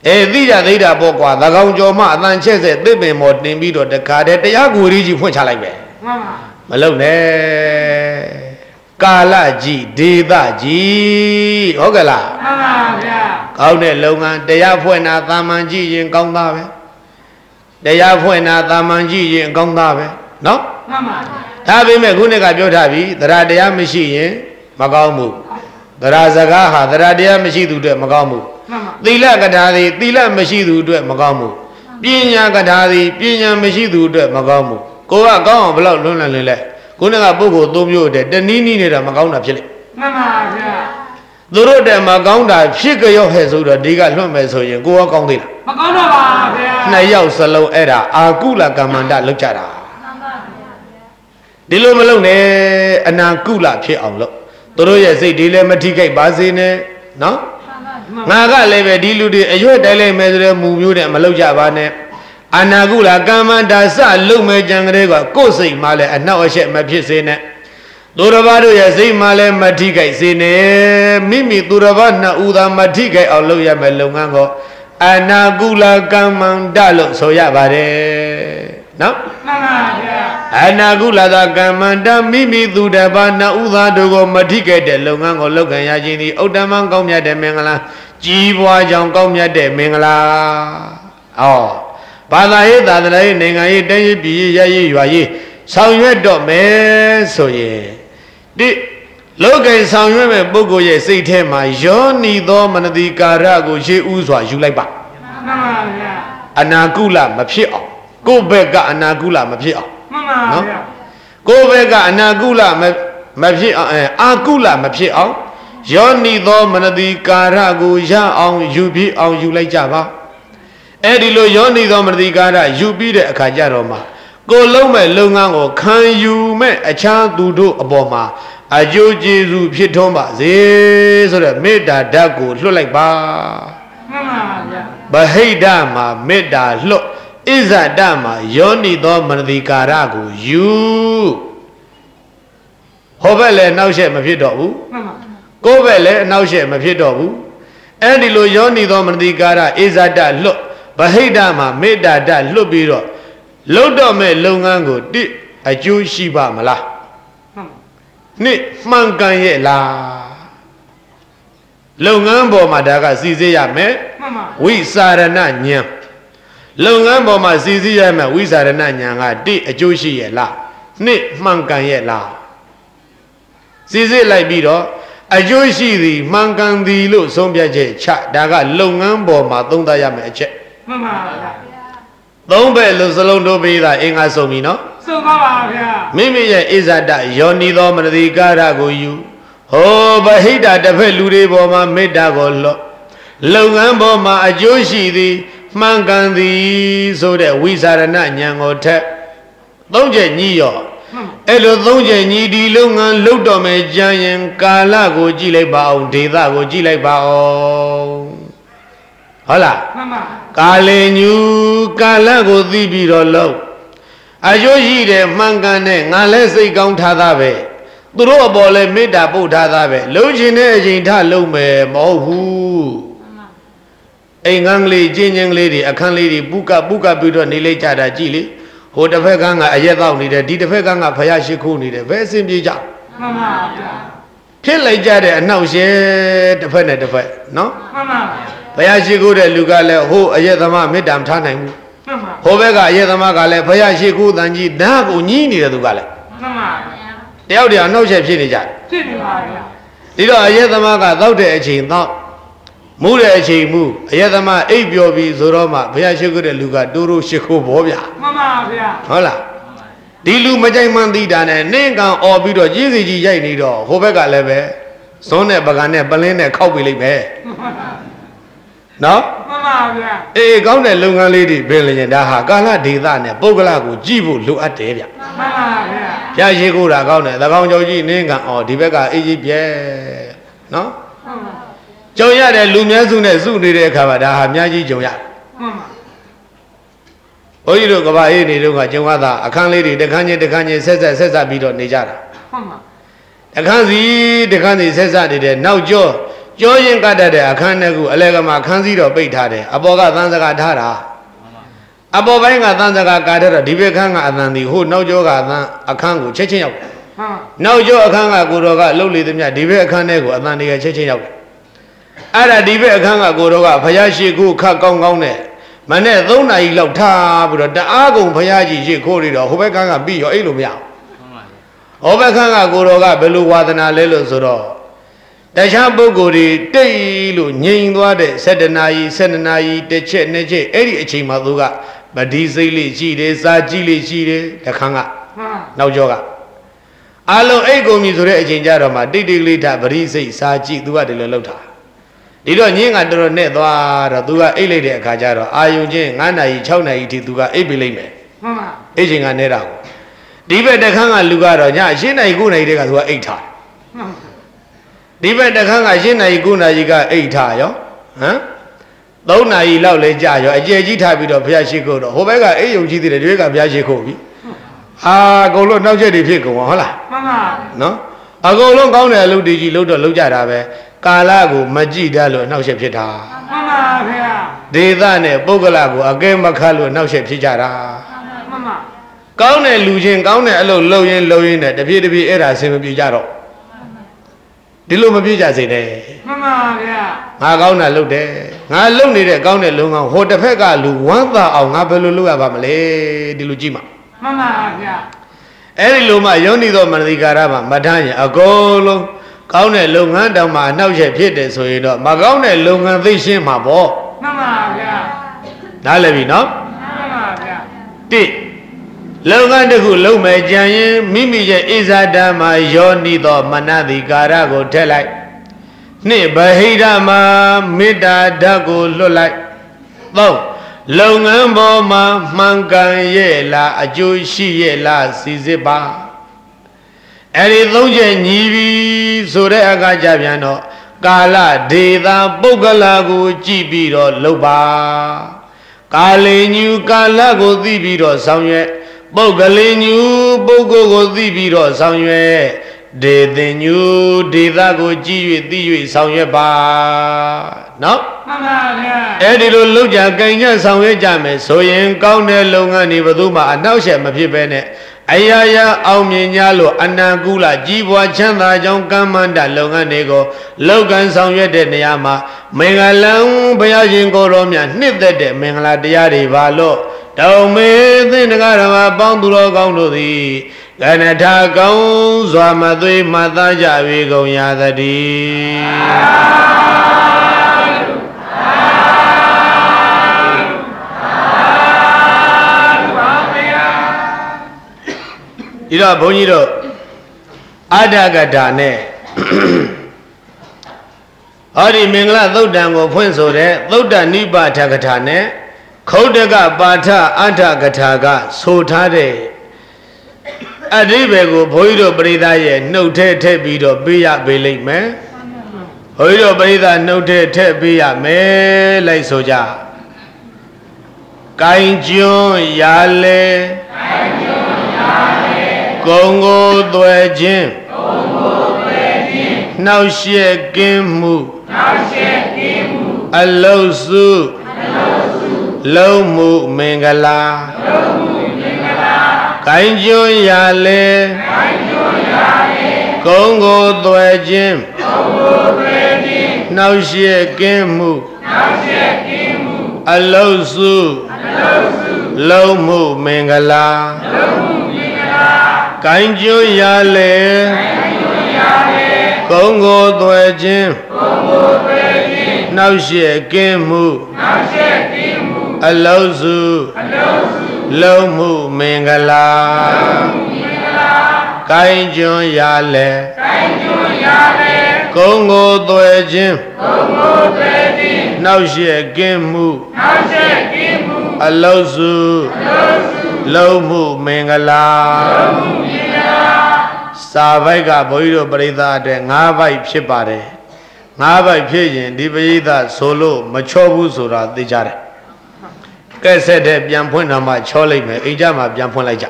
အဲသိကြသိတာပေါ့ကွာသကောင်ကျော်မှအတန်ချက်ဆက်သစ်ပင်မော်တင်ပြီးတော့တခါတည်းတရားကိုရီကြီးဖွင့်ချလိုက်ပဲမှန်ပါမလုံနဲ့ကာလကြီးဒေသကြီးဟုတ်ကဲ့လားမှန်ပါဗျာကောင်းတဲ့လုပ်ငန်းတရားဖွင့်တာတာမန်ကြည့်ရင်ကောင်းသားပဲတရားဖွင့်တာတာမန်ကြည့်ရင်ကောင်းသားပဲနော်မှန်ပါဒါပေမဲ့ခုနေ့ကပြောထားပြီတရားတရားမရှိရင်မကောင်းဘူးတရားစကားဟာတရားတရားမရှိသူအတွက်မကောင်းဘူးသီလကထာသည်သီလမရှိသူအတွက်မကောင်းဘူးပညာကထာသည်ပညာမရှိသူအတွက်မကောင်းဘူးကိုကကောင်းအောင်ဘယ်လောက်လွန်းလန်းလင်းလဲခုနကပုဂ္ဂိုလ်သုံးမျိုးတည်းတနည်းနည်းနေတာမကောင်းတာဖြစ်လေမှန်ပါဗျာသူတို့တည်းမကောင်းတာဖြစ်ကြရောဟဲ့ဆိုတော့ဒီကလွတ်မယ်ဆိုရင်ကိုကကောင်းသေးလားမကောင်းတော့ပါဗျာနှစ်ယောက်စလုံးအဲ့ဒါအာကုလကမ္မန္တလောက်ကြတာမှန်ပါဗျာဒီလိုမလုပ်နဲ့အနာကုလဖြစ်အောင်လို့သူတို့ရဲ့စိတ်ဒီလည်းမထိခိုက်ပါစေနဲ့နော်ငါကလည်းပဲဒီလူတွေအရွက်တိုက်လိုက်မယ်ဆိုတဲ့မူမျိုးနဲ့မလုပ်ကြပါနဲ့အနာကုလကမ္မန္တာစလုံမဲ့ကြံကလေးကကိုယ်စိတ်မှလည်းအနှောက်အယှက်မဖြစ်စေနဲ့သူတစ်ပါးတို့ရဲ့စိတ်မှလည်းမထိခိုက်စေနဲ့မိမိသူတစ်ပါးနှစ်ဦးသာမထိခိုက်အောင်လုပ်ရမယ်လုပ်ငန်းကိုအနာကုလကမ္မန္တလို့ဆိုရပါတယ်နော်မှန်ပါဗျာအနာကုလသာကမ္မန္တမိမိသူတစ်ပါးနှစ်ဦးသာတို့ကိုမထိခိုက်တဲ့လုပ်ငန်းကိုလုပ်ခံရခြင်းဒီဥတ္တမကောင်းမြတ်တဲ့မင်္ဂလာကြီးပွားကြောင်ကောင်းမြတ်တဲ့မင်္ဂလာဩဘာသာရေးသာသနာရေးနိုင်ငံရေးတိုင်းရေးပြည်ရေးရရေးရွာရေးဆောင်ရွက်တော့မယ်ဆိုရင်ဒီလောကီဆောင်ရွက်မဲ့ပုဂ္ဂိုလ်ရဲ့စိတ်ထဲမှာယောနီသောမနတိကာရကိုရှေးဥစွာယူလိုက်ပါမှန်ပါဗျာအနာကုလမဖြစ်အောင်ကိုယ့်ဘက်ကအနာကုလမဖြစ်အောင်မှန်ပါဗျာကိုယ့်ဘက်ကအနာကုလမဖြစ်အောင်အဲအာကုလမဖြစ်အောင်ယောနီသောမနတိကာရကိုရအောင်ယူပြီးအောင်ယူလိုက်ကြပါအဲ့ဒီလိုယောနီသောမနတိကာရယူပြီးတဲ့အခါကျတော့မှကိုလုံးမဲ့လုပ်ငန်းကိုခံယူမဲ့အခြားသူတို့အပေါ်မှာအကျိုးကျေးဇူးဖြစ်ထွန်းပါစေဆိုတဲ့မေတ္တာဓာတ်ကိုလွှတ်လိုက်ပါမှန်ပါဗျာဗဟိတမှာမေတ္တာလွှတ်ဣဇဒမှာယောနီသောမနတိကာရကိုယူဟောဘက်လည်းနောက်ရှက်မဖြစ်တော့ဘူးမှန်ပါကိုယ့်ဘက်လည်းအနောက်ရှက်မဖြစ်တော့ဘူးအဲ့ဒီလိုယောနီသောမနတိကာရဣဇဒလွတ်ဗဟိတမှာမေတ္တာဓာတ်လွတ်ပြီးတော့လွတ်တော့မဲ့လုပ်ငန်းကိုတိအကျိုးရှိပါမလားနှစ်မှန်ကန်ရဲ့လားလုပ်ငန်းပေါ်မှာဒါကစီစစ်ရမယ်ဝိสารဏဉာဏ်လုပ်ငန်းပေါ်မှာစီစစ်ရမယ်ဝိสารဏဉာဏ်ကတိအကျိုးရှိရဲ့လားနှစ်မှန်ကန်ရဲ့လားစီစစ်လိုက်ပြီးတော့အကျိုးရှိသည်မှန်ကန်သည်လို့ဆုံးဖြတ်ချက်ချဒါကလုပ်ငန်းပေါ်မှာသုံးသပ်ရမယ်အချက်မှန်ပါဗျာသုံးဘက်လို့စလုံးတို့ပေးတာအင်္ဂါဆုံးပြီနော်ဆုံးပါပါဗျာမိမိရဲ့ဣဇဒယောနီသောမနတိကာရကိုယူဟောဗဟိတတစ်ဖက်လူတွေပေါ်မှာမေတ္တာကိုလွတ်လုပ်ငန်းပေါ်မှာအကျိုးရှိသည်မှန်ကန်သည်ဆိုတဲ့ဝိสารဏဉာဏ်ကိုထက်သုံးချက်ညီးရောအဲ့လိုသုံးချက်ညီးဒီလုပ်ငန်းလုပ်တော်မယ်ကြံရင်ကာလကိုကြည့်လိုက်ပါအောင်ဒေသကိုကြည့်လိုက်ပါအောင်ဟုတ်လားမှန်ပါကာလေညူကာလကိုသိပြီးတော့လုပ်အကျိုးရှိတယ်မှန်ကန်တဲ့ငါလည်းစိတ်ကောင်းထားသားပဲသူတို့အပေါ်လည်းမေတ္တာပို့ထားသားပဲလုံးချင်တဲ့အချိန်ထလုံးမယ်မဟုတ်ဘူးအိမ်ငန်းကလေးကျင်းချင်းကလေးတွေအခန်းလေးတွေပုကပုကပြီးတော့နေလိုက်ကြတာကြည့်လေဟိုတစ်ဖက်ကငါအရက်တော့နေတယ်ဒီတစ်ဖက်ကငါဖယားရှိခိုးနေတယ်ဘယ်အဆင်ပြေကြမှန်ပါဗျာဖြစ်လိုက်ကြတဲ့အနှောက်ရှဲတစ်ဖက်နဲ့တစ်ဖက်နော်မှန်ပါဘုရားရှိခိုးတဲ့လူကလည်းဟိုအရက်သမားမေတ္တာမထားနိုင်ဘူးမှန်ပါဟိုဘက်ကအရက်သမားကလည်းဘုရားရှိခိုးတန်ကြီးဓာတ်ကိုညှိနေတဲ့သူကလည်းမှန်ပါတယောက်တယောက်နှောက်ရှက်ဖြစ်နေကြတယ်ဖြစ်နေပါဗျာဒီတော့အရက်သမားကသောက်တဲ့အချိန်သောက်မူးတဲ့အချိန်မူးအရက်သမားအိပ်ပျော်ပြီးဆိုတော့မှဘုရားရှိခိုးတဲ့လူကတိုးတိုးရှိခိုးဘောဗျာမှန်ပါဗျာဟုတ်လားဒီလူမကြိုက်မှန်းသိတာနဲ့နင်းကန်អော်ပြီးတော့ကြီးစီကြီးရိုက်နေတော့ဟိုဘက်ကလည်းပဲဇွန်းနဲ့ပကံနဲ့ပလင်းနဲ့ခောက်ပြီးလိုက်ပဲနော်မှန်ပါဗျာအေးကောင်းတဲ့လုပ်ငန်းလေးတွေပြင်လျင်ဒါဟာကာလဒေသနဲ့ပုဂ္ဂလကိုကြည့်ဖို့လိုအပ်တယ်ဗျမှန်ပါဗျာဖျားရှိခိုးတာကောင်းတယ်သကောင်ကြောင့်ကြီးနင်းကန်အော်ဒီဘက်ကအေးကြီးပြဲနော်မှန်ပါကြုံရတဲ့လူများစုနဲ့စုနေတဲ့အခါမှာဒါဟာအများကြီးကြုံရမှန်ပါဘုန်းကြီးတို့ကဘာအေးနေတော့ကကျုံရတာအခန်းလေးတွေတခန်းချင်းတခန်းချင်းဆက်ဆက်ဆက်ဆက်ပြီးတော့နေကြတာမှန်ပါအခန်းစီတခန်းစီဆက်ဆက်နေတဲ့နောက်ကျောကြောရင်ကတတ်တဲ့အခန်းတစ်ခုအလဲကမှာခန်းစည်းတော်ပိတ်ထားတယ်အပေါ်ကသံစကားထားတာအပေါ်ပိုင်းကသံစကားကာထားတော့ဒီဘက်ခန်းကအသံဒီဟိုနောက်ကျောကသံအခန်းကိုချက်ချင်းရောက်နောက်ကျောအခန်းကကိုတော်ကလှုပ်လေသမျှဒီဘက်အခန်းထဲကိုအသံတွေကချက်ချင်းရောက်တယ်အဲ့ဒါဒီဘက်အခန်းကကိုတော်ကဘုရားရှိခိုးခတ်ကောင်းကောင်းနဲ့မနဲ့သုံးနာရီလောက်ထားပြီးတော့တအားကုန်ဘုရားကြီးရှိခိုးပြီးတော့ဟိုဘက်ခန်းကပြီးရောအဲ့လိုမရဘူးဟိုဘက်ခန်းကကိုတော်ကဘယ်လိုဝါသနာလဲလို့ဆိုတော့တခြားပုဂ္ဂိုလ်တွေတိတ်လို့ငြိမ်သွားတဲ့ဆယ်တနာရီဆယ်နှစ်နာရီတစ်ချက်နှစ်ချက်အဲ့ဒီအချိန်မှာသူကပတိစိတ်လေးရှိတယ်စာကြည့်လေးရှိတယ်တခန်းကနောက်ကျောကအလုံးအိတ်ကုန်ပြီဆိုတဲ့အချိန်ကြတော့မှတိတ်တိတ်လေးထပတိစိတ်စာကြည့်သူကဒီလိုလှုပ်တာဒီတော့ညင်းကတော်တော်နဲ့သွားတော့သူကအိတ်လိုက်တဲ့အခါကျတော့အာယုံချင်းငါးနာရီ၆နာရီထိသူကအိတ်ပြလိုက်မယ်မှန်ပါအိတ်ချိန်ကနေတာကိုဒီဘက်တခန်းကလူကတော့ည၈နာရီ၉နာရီတည်းကသူကအိတ်ထားဒီဘက်တခန်းက၈နာရီ၉နာရီကအိတ်ထားရောဟမ်သုံးနာရီလောက်လဲကြာရောအကျယ်ကြီးထားပြီးတော့ဘုရားရှိခိုးတော့ဟိုဘက်ကအိတ်ယုံကြီးသေးတယ်ဒီဘက်ကဘုရားရှိခိုးပြီဟာအကုန်လုံးနောက်ချက်တွေဖြစ်ကုန်ဟုတ်လားမှန်ပါနော်အကုန်လုံးကောင်းတဲ့အလုပ်တွေကြီးလုပ်တော့လုပ်ကြတာပဲကာလကိုမကြည့်တတ်လို့နောက်ဆက်ဖြစ်တာမှန်ပါဗျာဒေသနဲ့ပုဂ္ဂလကိုအကဲမခတ်လို့နောက်ဆက်ဖြစ်ကြတာမှန်ပါကောင်းတဲ့လူချင်းကောင်းတဲ့အလုပ်လုပ်ရင်လုပ်ရင်နဲ့တပြေးတပြေးအဲ့ဒါအဆင်မပြေကြတော့ဒီလိုမပြေကြစေနဲ့မှန်ပါဗျာငါကောင်းတာလုပ်တယ်ငါလုပ်နေတဲ့ကောင်းတဲ့လုံကောင်ဟိုတစ်ဖက်ကလူဝမ်းသာအောင်ငါဘယ်လိုလုပ်ရပါမလဲဒီလိုကြည့်မှာမှန်ပါဗျာအဲ့ဒီလိုမှယောနိသောမနတိကာရမှာမထမ်းရင်အကုန်လုံးကောင်းတဲ့လုပ်ငန်းတောင်မှအနှောက်အယှက်ဖြစ်တယ်ဆိုရင်တော့မကောင်းတဲ့လုပ်ငန်းသိရှင်းမှာပေါ့မှန်ပါဗျာနားလည်ပြီနော်မှန်ပါဗျာတိလုပ်ငန်းတစ်ခုလုပ်မယ်ကြံရင်မိမိရဲ့ဣဇာတမှာယောနိသောမနတိကာရကိုထည့်လိုက်နှစ်ဗဟိတမှာမေတ္တာဓာတ်ကိုလွတ်လိုက်သုံးလုပ်ငန်းပေါ်မှာမှန်ကန်ရဲ့လားအကျိုးရှိရဲ့လားစီစစ်ပါအဲ့ဒီသုံးချက်ညီပြီဆိုတဲ့အခါကျပြန်တော့ကာလဒေတာပုဂ္ဂလာကိုကြည့်ပြီးတော့လုပ်ပါကာလေညူကာလကိုသိပြီးတော့ဆောင်ရွက်ပုဂ္ဂလေညူပုဂ္ဂိုလ်ကိုသိပြီးတော့ဆောင်ရွက်ဒေသညူဒေသကိုကြည့်၍သိ၍ဆောင်ရွက်ပါနော်မှန်ပါဗျာအဲ့ဒီလိုလုပ်ကြကြင်ကြဆောင်ရွက်ကြမယ်ဆိုရင်ကောင်းတဲ့လုပ်ငန်းတွေဘယ်သူမှအနှောက်အယှက်မဖြစ်ပဲနဲ့အရာရာအောင်မြင်ကြလို့အနန္ကုလကြီးပွားချမ်းသာကြောင်းကမ္မန္တလုပ်ငန်းတွေကိုလောက်ကန်ဆောင်ရွက်တဲ့နေရာမှာမင်္ဂလံဘုရားရှင်ကိုယ်တော်မြတ်နှစ်သက်တဲ့မင်္ဂလာတရားတွေပါလို့တောင်းမေသင်္တကာရမပေါင်းသူတော်ကောင်းတို့သည်ကနထာကောင်းစွာမသွေးမှသားကြ၍ကုန်ရသတည်းဒီတော့ဘုန်းကြီးတို့အာဒဂတာနဲ့ဟောဒီမင်္ဂလာသုတ်တံကိုဖွင့်ဆိုတဲ့သုတ်တနိပါထကထာနဲ့ခௌတကပါထအဋ္ဌကထာကဆိုထားတဲ့အဓိပ္ပာယ်ကိုဘုန်းကြီးတို့ပရိသတ်ရဲ့နှုတ်ထဲထည့်ပြီးတော့ပေးရပေးလိမ့်မယ်ဘုန်းကြီးတို့ပရိသတ်နှုတ်ထဲထည့်ပေးရမယ်လိုက်ဆိုကြကိုင်ကျွန်းရာလေကိုင်ကျွန်းရာလေကုံကိုသွဲခြင်းကုံကိုသွဲခြင်းနှောက်ရှက်ကင်းမှုနှောက်ရှက်ကင်းမှုအလုစုအလုစုလုံးမှုမင်္ဂလာလုံးမှုမင်္ဂလာကိုင်ကျွန်းရာလေကိုင်ကျွန်းရာလေကုံကိုသွဲခြင်းကုံကိုသွဲခြင်းနှောက်ရှက်ကင်းမှုနှောက်ရှက်ကင်းမှုအလုစုအလုစုလုံးမှုမင်္ဂလာလုံးမှုမင်္ဂလာကိုင်ကျွန်းရာလေကိုင်ကျွန်းရာလေကုံကိုသွဲခြင်းကုံကိုသွဲခြင်းနှောက်ရှက်ကင်းမှုနှောက်ရှက်ကင်းမှုအလုစုအလုစုလုံးမှုမင်္ဂလာလုံးမှုမင်္ဂလာကိုင်ကျွန်းရာလေကိုင်ကျွန်းရာလေကုံကိုသွဲခြင်းကုံကိုသွဲခြင်းနှောက်ရှက်ကင်းမှုနှောက်ရှက်ကင်းမှုအလုစုအလုစုလုံးမှုမင်္ဂလာလုံးမှုမင်္ဂလာစာပိုက်ကဘုန်းကြီးတို့ပရိသတ်အတွက်၅ဘိုက်ဖြစ်ပါတယ်၅ဘိုက်ဖြစ်ရင်ဒီပရိသတ်ဆိုလို့မချောဘူးဆိုတာသိကြတယ်ကဲဆက်တဲ့ပြန်ဖွင့်တော့မှချောလိုက်မယ်အိမ်ကြမှာပြန်ဖွင့်လိုက်ကြ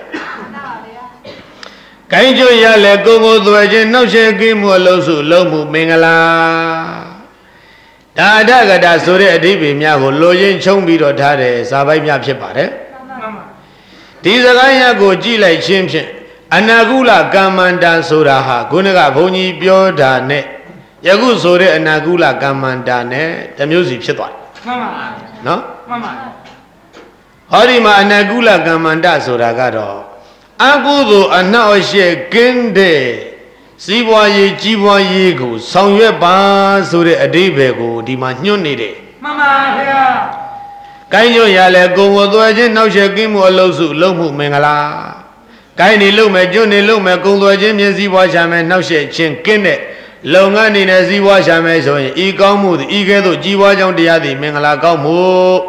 ကိုင်းကျွရလဲကိုကိုသွဲခြင်းနှောက်ရှက်ကင်းမှုအလုံးစုလုံးမှုမင်္ဂလာဒါအဒဂတဆိုတဲ့အဓိပ္ပာယ်များကိုလိုရင်းချုံပြီးတော့ထားတဲ့စာပိုက်များဖြစ်ပါတယ်ဒီစကားရကိုကြည့်လိုက်ခြင်းဖြင့်အနာကုလကမ္မန္တဆိုတာဟာခုနကဘုန်းကြီးပြောတာနဲ့ယခုဆိုတဲ့အနာကုလကမ္မန္တနဲ့တမျိုးစီဖြစ်သွားတယ်မှန်ပါနော်မှန်ပါဟောဒီမှာအနာကုလကမ္မန္တဆိုတာကတော့အကုသိုလ်အနှောက်အယှက်ကင်းတဲ့စီးပွားရေးကြီးပွားရေးကိုဆောင်ရွက်ပါဆိုတဲ့အဓိပ္ပာယ်ကိုဒီမှာညွှန်းနေတယ်မှန်ပါဗျာကိုင်းညွှန်ရလဲကိုယ်ဝသွဲခြင်းနှောက်ယှက်ကင်းမှုအလုံးစုလုံးမှုမင်္ဂလာကိုင်းနေလုံးမဲ့ကျွန်းနေလုံးမဲ့ကုံသွဲခြင်းမျက်စိပွားရှာမဲ့နှောက်ယှက်ခြင်းကင်းတဲ့လုံငန်းနေနဲ့စီးပွားရှာမဲ့ဆိုရင်ဤကောင်းမှုသည်ဤကဲ့သို့ကြီးပွားကြောင်းတရားသည်မင်္ဂလာကောင်းမှု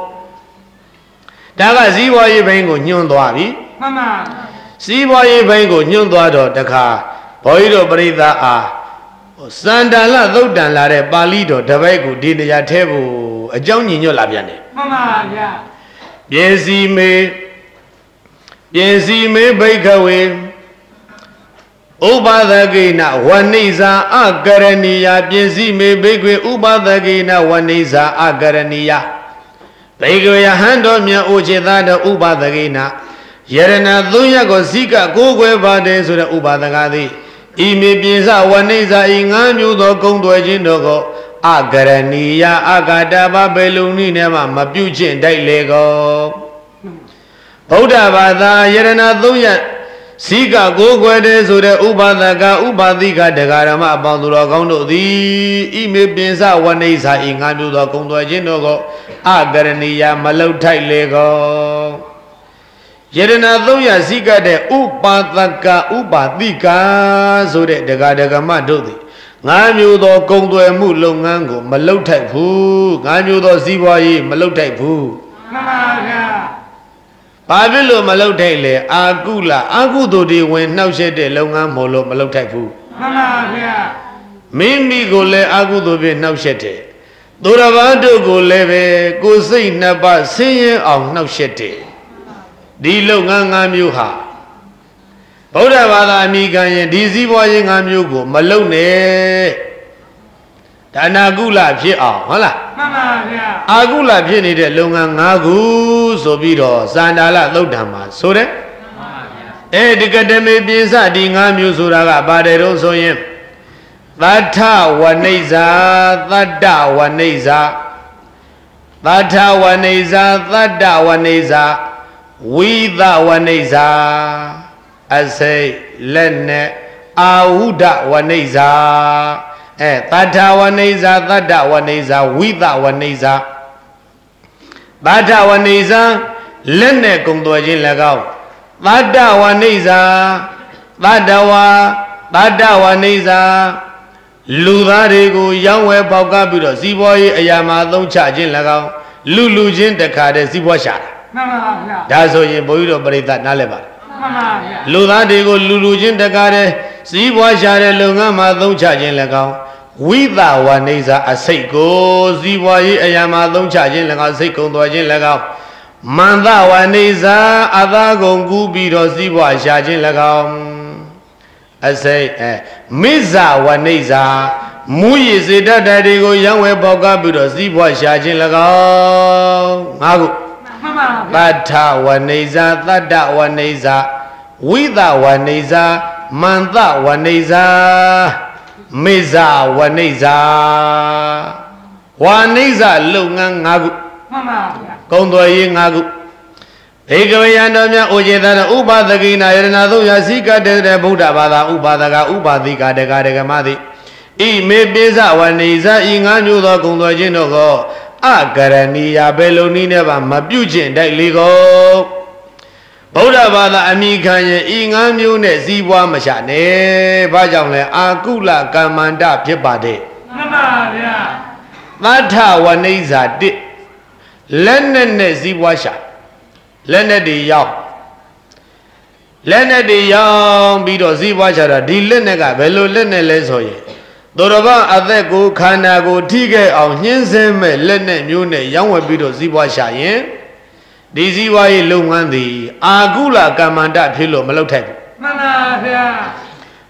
ဒါကစီးပွားရေးဘိန်းကိုညွှန်းသွားပြီမှန်ပါစီးပွားရေးဘိန်းကိုညွှန်းသွားတော့တခါဘောကြီးတို့ပရိသတ်အားစန္ဒလသုတ်တန်လာတဲ့ပါဠိတော်တပိုက်ကိုဒီနေရာထဲဖို့အကြောင်းညင်ညွတ်လာပြန်တယ်မှန်ပါဗျာပြေစီမေပြေစီမေဘိက္ခဝေဥပါဒကိနဝနိဇာအကရဏီယပြေစီမေဘိက္ခွေဥပါဒကိနဝနိဇာအကရဏီယဘိက္ခဝေဟံတော်မြတ်အိုချေသာတော်ဥပါဒကိနယရဏသုံးရပ်ကိုစိကကိုးကွယ်ပါတယ်ဆိုတဲ့ဥပါဒကသည်ဤမေပြေစဝနိဇာဤငါးမျိုးသောဂုံသွဲခြင်းတို့ကိုအကရဏီယအကတဘဘေလုံနိနဲ့မှမပြုခြင်းတိုက်လေကောဗုဒ္ဓဘာသာယရဏသုံးရပ်စိကကိုးကွယ်တယ်ဆိုတဲ့ဥပါဒကဥပါတိကဒဂရမအပေါင်းသူတော်ကောင်းတို့သည်ဤမေပြေစဝနိဇာဤငါးမျိုးသောဂုံသွဲခြင်းတို့ကိုအကရဏီယမလုထိုက်လေကောယရဏသုံးရစိကတဲ့ဥပါဒကဥပါတိကဆိုတဲ့ဒကာဒကမတို့သည်ငါးမျိုးသောဂုံသွယ်မှုလုပ်ငန်းကိုမလုပ်ထိုက်ဘူးငါးမျိုးသောစီးပွားရေးမလုပ်ထိုက်ဘူးမှန်ပါဗျာဘာဖြစ်လို့မလုပ်ထိုက်လဲအာကုလအာကုသိုလ်တွေဝင်နှောက်ယှက်တဲ့လုပ်ငန်းမို့လို့မလုပ်ထိုက်ဘူးမှန်ပါဗျာမိမိကိုလည်းအာကုသိုလ်ဖြင့်နှောက်ယှက်တယ်သူတော်ဘာတို့ကိုလည်းပဲကိုယ်စိတ်နှစ်ပါးဆင်းရဲအောင်နှောက်ယှက်တယ်ဒီလုပ်ငန်း၅မျိုးဟာဗုဒ္ဓဘာသာအမိခံရင်ဒီစည်းပွားရေး၅မျိုးကိုမလုပ်နဲ့ဒါနာကုလဖြစ်အောင်ဟုတ်လားမှန်ပါဗျာအာကုလဖြစ်နေတဲ့လုပ်ငန်း၅ခုဆိုပြီးတော့စန္ဒာလသုတ်တံမှာဆိုတဲ့မှန်ပါဗျာအဲဒီကတမေပိစဒီ၅မျိုးဆိုတာကပါတယ်တော့ဆိုရင်သတ္ထဝနိဇာသတ္တဝနိဇာသတ္ထဝနိဇာသတ္တဝနိဇာဝိသဝနိဇာအစိတ်လက်နဲ့အာဟုဒဝနိဇာအဲတတ္ထဝနိဇာတတ္တဝနိဇာဝိသဝနိဇာတတ္ထဝနိဇာလက်နဲ့ကုံတော်ခြင်း၎င်းတတ္တဝနိဇာတတ္တဝတတ္တဝနိဇာလူသားတွေကိုရောင်းဝယ်ပေါက်ကပြီးတော့စီးပွားရေးအရာမှာသုံးချခြင်း၎င်းလူလူချင်းတခါတည်းစီးပွားရှာတာမှန်ပါဗျာဒါဆိုရင်ဘုန်းကြီးတို့ပရိသတ်နားလည်ပါမှန်ပါဗျာလူသားတွေကိုလူလူချင်းတကားတဲ့စီးပွားရှာတဲ့လုပ်ငန်းမှာသုံးချခြင်း၎င်းဝိသဝနိဇာအစိတ်ကိုစီးပွားရေးအရာမှာသုံးချခြင်း၎င်းစိတ်ကုံတော်ခြင်း၎င်းမန္တဝနိဇာအသာကုန်ကူးပြီးတော့စီးပွားရှာခြင်း၎င်းအစိတ်အဲမိဇဝနိဇာမူရည်စေတတ်တဲ့တွေကိုရောင်းဝယ်ပေါက်ကပြီးတော့စီးပွားရှာခြင်း၎င်းငါးခုတတ္ထဝနိဇာတတ္တဝနိဇာဝိသဝနိဇာမန္တဝနိဇာမိဇဝနိဇာဝနိဇာလုပ်ငန်း၅ခုမှန်ပါဗျာကုံတော်ရေး၅ခုဧကဝေယံတော်မြတ်အိုကျေသာဥပဒကိနာယရဏသုံးရစိကတေတဲ့ဗုဒ္ဓဘာသာဥပါဒကဥပါတိကတကတကမသိဣမေပိဇဝနိဇာဤငါးမျိုးသောကုံတော်ခြင်းတို့ကိုအကရဏီယဘယ်လိုနည်းနဲ့ပါမပြုတ်ခြင်းတိုက်လေကိုဗုဒ္ဓဘာသာအမိခံရင်ဤငါးမျိုးနဲ့စည်းပွားမရှာနဲ့ဘာကြောင့်လဲအာကုလကမ္မန္တဖြစ်ပါတယ်မှန်ပါဗျာသတ္ထဝနိဇာတိလက်နဲ့နဲ့စည်းပွားရှာလက်နဲ့တွေရောက်လက်နဲ့တွေရောက်ပြီးတော့စည်းပွားရှာတာဒီလက်နဲ့ကဘယ်လိုလက်နဲ့လဲဆိုရင်သူတော်ဘာအသက်ကိုခန္ဓာကိုထိခဲ့အောင်ညှင်းဆဲမဲ့လက်နဲ့မျိုးနဲ့ရောင်းဝယ်ပြီးတော့စည်းပွားရှာရင်ဒီစည်းပွားရေးလုပ်ငန်းသည်အာကုလကမ္မန္တဖြစ်လို့မလုပ်ထိုက်ဘူးမှန်ပါဗျာ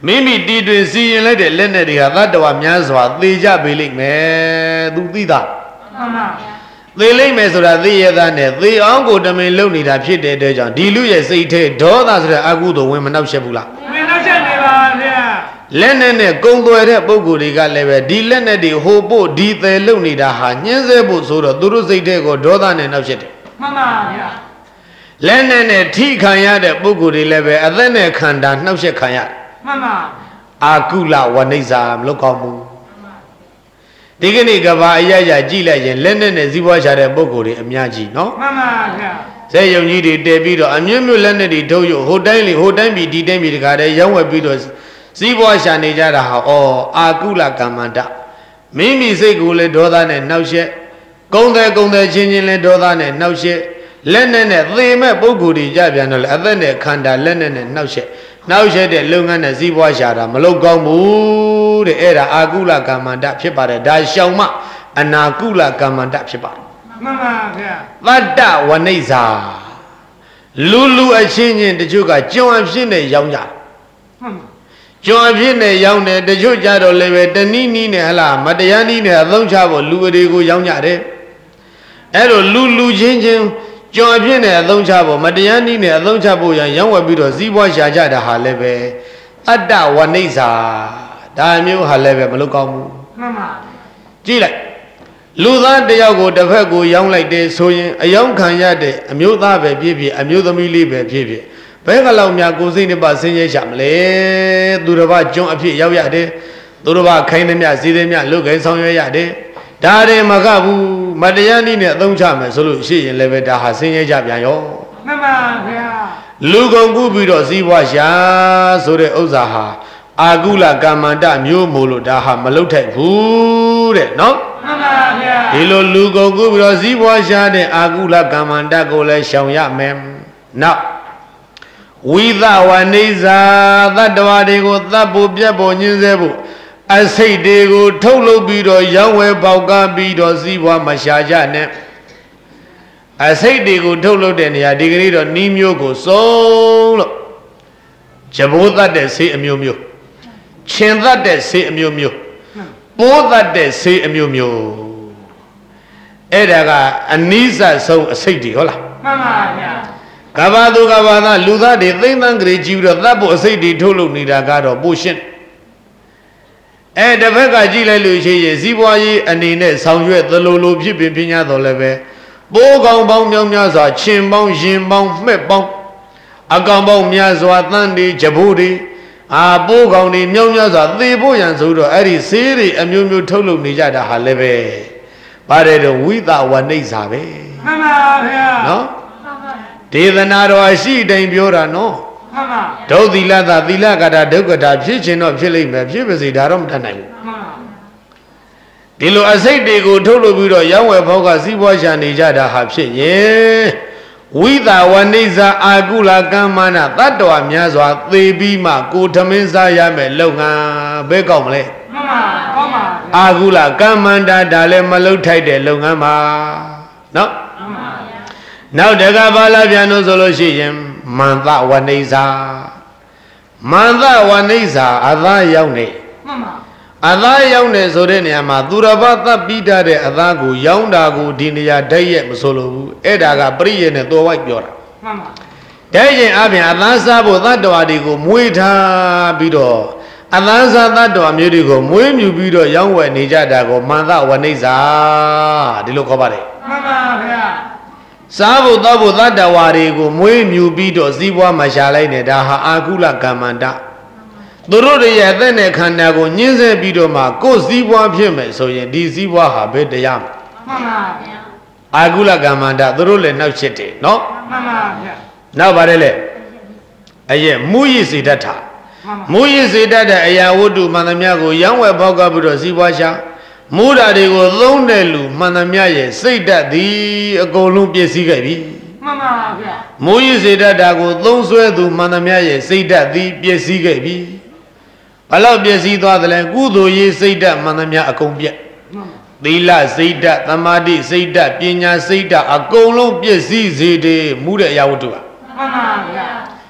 မိမိတီတွင်စီရင်လိုက်တဲ့လက်နဲ့တွေကသတ္တဝါများစွာသေကြပေလိမ့်မယ်သူသိတာမှန်ပါသေလိမ့်မယ်ဆိုတာသိရသားနဲ့သေအောင်ကိုတမင်လုပ်နေတာဖြစ်တဲ့အတွက်ကြောင့်ဒီလူရဲ့စိတ်ထဲဒေါသဆိုတဲ့အကုသိုလ်ဝင်မနှောက်ယှက်ဘူးလားဝင်နှောက်ယှက်နေပါဗျာလက်နဲ့နဲ့ကုံသွယ်တဲ့ပုဂ္ဂိုလ်တွေကလည်းပဲဒီလက်နဲ့တွေဟိုပို့ဒီသေးလုပ်နေတာဟာညှင်းဆဲဖို့ဆိုတော့သူတို့စိတ်ထဲကိုဒေါသနဲ့နှောက်ယှက်တယ်မှန်ပါဗျာလက်နဲ့နဲ့ထိခံရတဲ့ပုဂ္ဂိုလ်တွေလည်းပဲအသက်နဲ့ခန္ဓာနှောက်ယှက်ခံရမှန်ပါအာကုလဝနိဇာမလုပ်ကောင်းဘူးဒီကနေ့ကဘာအရရကြည့်လိုက်ရင်လက်နဲ့နဲ့စည်းပွားရှာတဲ့ပုဂ္ဂိုလ်တွေအများကြီးနော်မှန်ပါဗျာဇေယုံကြီးတွေတည်ပြီးတော့အမျိုးမျိုးလက်နဲ့တွေထုတ်ရဟိုတိုင်းလေဟိုတိုင်းပြီးဒီတိုင်းပြီးတခါတည်းရောင်းဝယ်ပြီးတော့စည်းပွားရှာနေကြတာဟာဩအာကုလကမ္မန္တမိမိစိတ်ကိုလည်းဒေါသနဲ့နှောက်ယှက်ကုံတယ်ကုံတယ်ချင်းချင်းလည်းဒေါသနဲ့နှောက်ယှက်လက်နဲ့နဲ့သေမဲ့ပုဂ္ဂိုလ်တွေကြပြန်တော့လေအသက်နဲ့ခန္ဓာလက်နဲ့နဲ့နှောက်ယှက်နှောက်ယှက်တဲ့လုပ်ငန်းနဲ့စည်းပွားရှာတာမလုပ်ကောင်းဘူးတဲ့အဲ့ဒါအာကုလကမ္မန္တဖြစ်ပါတယ်ဒါရှောင်မှအနာကုလကမ္မန္တဖြစ်ပါတယ်မှန်ပါဗျာသတ္တဝနိဇာလူလူအချင်းချင်းတချို့ကကြွံအဖြစ်နဲ့ရောင်းကြမှန်ပါကြွံအဖြစ်နဲ့ရောင်းတယ်တချို့ကြတော့လည်းပဲတနည်းနည်းနဲ့ဟလားမတရားနည်းနဲ့အသုံးချဖို့လူတွေကိုရောင်းကြတယ်အဲ့လိုလူလူချင်းချင်းကြွံအဖြစ်နဲ့အသုံးချဖို့မတရားနည်းနဲ့အသုံးချဖို့ရန်ရောင်းဝယ်ပြီးတော့စည်းပွားရှာကြတာဟာလည်းပဲအတ္တဝနိဇာဒါမျိုးဟာလည်းပဲမလုပ်ကောင်းဘူးမှန်ပါကြည့်လိုက်လူသားတယောက်ကိုတစ်ဖက်ကိုရောင်းလိုက်တယ်ဆိုရင်အယောင်ခံရတဲ့အမျိုးသားပဲဖြစ်ဖြစ်အမျိုးသမီးလေးပဲဖြစ်ဖြစ်ဘဲကလောက်များကိုစိတ်နှစ်ပါဆင်းရဲချမလဲသူတစ်ပါးကျွန်းအဖြစ်ရောက်ရတယ်သူတစ်ပါးခိုင်းသည်များစီးသည်များလုခိုင်းဆောင်ရွက်ရတယ်ဒါရင်မကဘူးမတရားနည်းနဲ့အသုံးချမယ်ဆိုလို့ရှိရင်လည်းပဲဒါဟာဆင်းရဲကြပြန်ရောမှန်ပါဗျာလူကုန်ကူးပြီးတော့စည်းပွားရှာဆိုတဲ့ဥစ္စာဟာအာကုလကမ္မန္တမျိုးမို့လို့ဒါဟာမလုထိုက်ဘူးတဲ့နော်မှန်ပါဗျာဒီလိုလူကုန်ကူးပြီးတော့စည်းပွားရှာတဲ့အာကုလကမ္မန္တကိုလည်းရှောင်ရမယ်နောက်ဝိသဝနိဇာသတ္တဝါတွေကိုသတ်ဖို့ပြတ်ဖို့ညှင်းဆဲဖို့အစိတ်တွေကိုထုတ်လုပ်ပြီးတော့ရောင်းဝယ်ပေါက်ကားပြီးတော့စည်းပွားမရှာကြနဲ့အစိတ်တွေကိုထုတ်လုပ်တဲ့နေရာဒီကနေ့တော့နီးမျိုးကိုစုံလို့ဂျဘိုးသတ်တဲ့ဆေးအမျိုးမျိုးခြင်သတ်တဲ့ဆေးအမျိုးမျိုးပိုးသတ်တဲ့ဆေးအမျိုးမျိုးအဲ့ဒါကအနိစ္စဆုံးအစိတ်တွေဟုတ်လားမှန်ပါဗျာကဘာသူကဘာသာလူသားတွေသိမ့်သန်းကြည်ကြည့်ပြီးတော့သတ်ဖို့အစိတ်တွေထုတ်လုပ်နေတာကတော့ပိုရှင်းအဲတစ်ဖက်ကကြည့်လိုက်လို့ရှိရင်စည်းပွားရေးအနေနဲ့ဆောင်ရွက်သလိုလိုဖြစ်ပင်ပြညာတော်လည်းပဲပိုးကောင်ပေါင်းများများစွာခြင်ပေါင်းရင်ပေါင်းမှက်ပေါင်းအကောင်ပေါင်းများစွာသန်းတွေဂျဘိုးတွေအာပိုးကောင်တွေများများစွာသေဖို့ရန်ဆိုတော့အဲ့ဒီဆေးတွေအမျိုးမျိုးထုတ်လုပ်နေကြတာဟာလည်းပဲပါတယ်တော့ဝိသဝနိဇာပဲမှန်ပါဗျာနော်ဒေသနာတော်ရှိတိုင်းပြောတာနော်မှန်ပါဒုသီလသာသီလကတာဒုက္ကတာဖြစ်ခြင်းတော့ဖြစ်လိမ့်မယ်ဖြစ်ပါစေဒါတော့မတတ်နိုင်ဘူးမှန်ပါဒီလိုအစိတ်တွေကိုထုတ်လုပ်ပြီးတော့ရောင်းဝယ်ဖောက်ကစည်းပွားရှာနေကြတာဟာဖြစ်ရင်ဝိသဝနိဇာအာကုလကမ္မနာတတ္တဝများစွာသေပြီးမှကိုထမင်းစားရမယ်လုပ်ငန်းဘယ်ကောက်မလဲမှန်ပါကောင်းပါအာကုလကမ္မန္တာဒါလည်းမလုပ်ထိုက်တဲ့လုပ်ငန်းပါနော်မှန်ပါနောက်တကဘာလာပြန်လို့ဆိုလို့ရှိရင်မန္တဝနိဇာမန္တဝနိဇာအသာရောက်နေမှန်ပါအသာရောက်နေဆိုတဲ့နေရာမှာသူတော်ဘာသတ်ပြီးတဲ့အသာကိုရောင်းတာကိုဒီနေရာဓာတ်ရဲ့မဆိုလို့ဘူးအဲ့ဒါကပရိယေနဲ့တော်ဝိုက်ပြောတာမှန်ပါဓာတ်ရင်အပြင်အသာစားဖို့သတ္တဝါတွေကိုမွေးထားပြီးတော့အသာစားသတ္တဝါမျိုးတွေကိုမွေးမြူပြီးတော့ရောင်းဝယ်နေကြတာကိုမန္တဝနိဇာဒီလိုခေါ်ပါတယ်မှန်ပါဗျာစားဖို့တောက်ဖို့သတ္တဝါတွေကိုမွေးမြူပြီးတော့စည်းပွားမရှာလိုက်နဲ့ဒါဟာအာကုလကမ္မန္တသူတို့ရဲ့အသက်နဲ့ခန္ဓာကိုညှင်းဆဲပြီးတော့မှကိုယ်စည်းပွားဖြစ်မယ်ဆိုရင်ဒီစည်းပွားဟာဘယ်တရားမှမှန်ပါဗျာအာကုလကမ္မန္တသူတို့လည်းနှောက်ချစ်တယ်နော်မှန်ပါဗျာနောက်ပါတယ်လေအရဲ့မူရည်စေတတ်တာမူရည်စေတတ်တဲ့အရာဝတ္ထုမှန်သမျှကိုရောင်းဝယ်ပေါက်ကပြီးတော့စည်းပွားရှာမူဓာတွေကိုသုံးတဲ့လူမှန်သမျှရဲ့စိတ်ဓာတ်သည်အကုန်လုံးပြည့်စည်ခဲ့ပြီမှန်ပါဗျာမူရည်စေတတ်တာကိုသုံးဆွဲသူမှန်သမျှရဲ့စိတ်ဓာတ်သည်ပြည့်စည်ခဲ့ပြီဘလောက်ပြည့်စည်သွားသလဲကုသိုလ်ရေးစိတ်ဓာတ်မှန်သမျှအကုန်ပြည့်သီလစိတ်ဓာတ်သမာဓိစိတ်ဓာတ်ပညာစိတ်ဓာတ်အကုန်လုံးပြည့်စည်စေတယ်မူတဲ့အရာဝတ္ထုကမှန်ပါဗျာ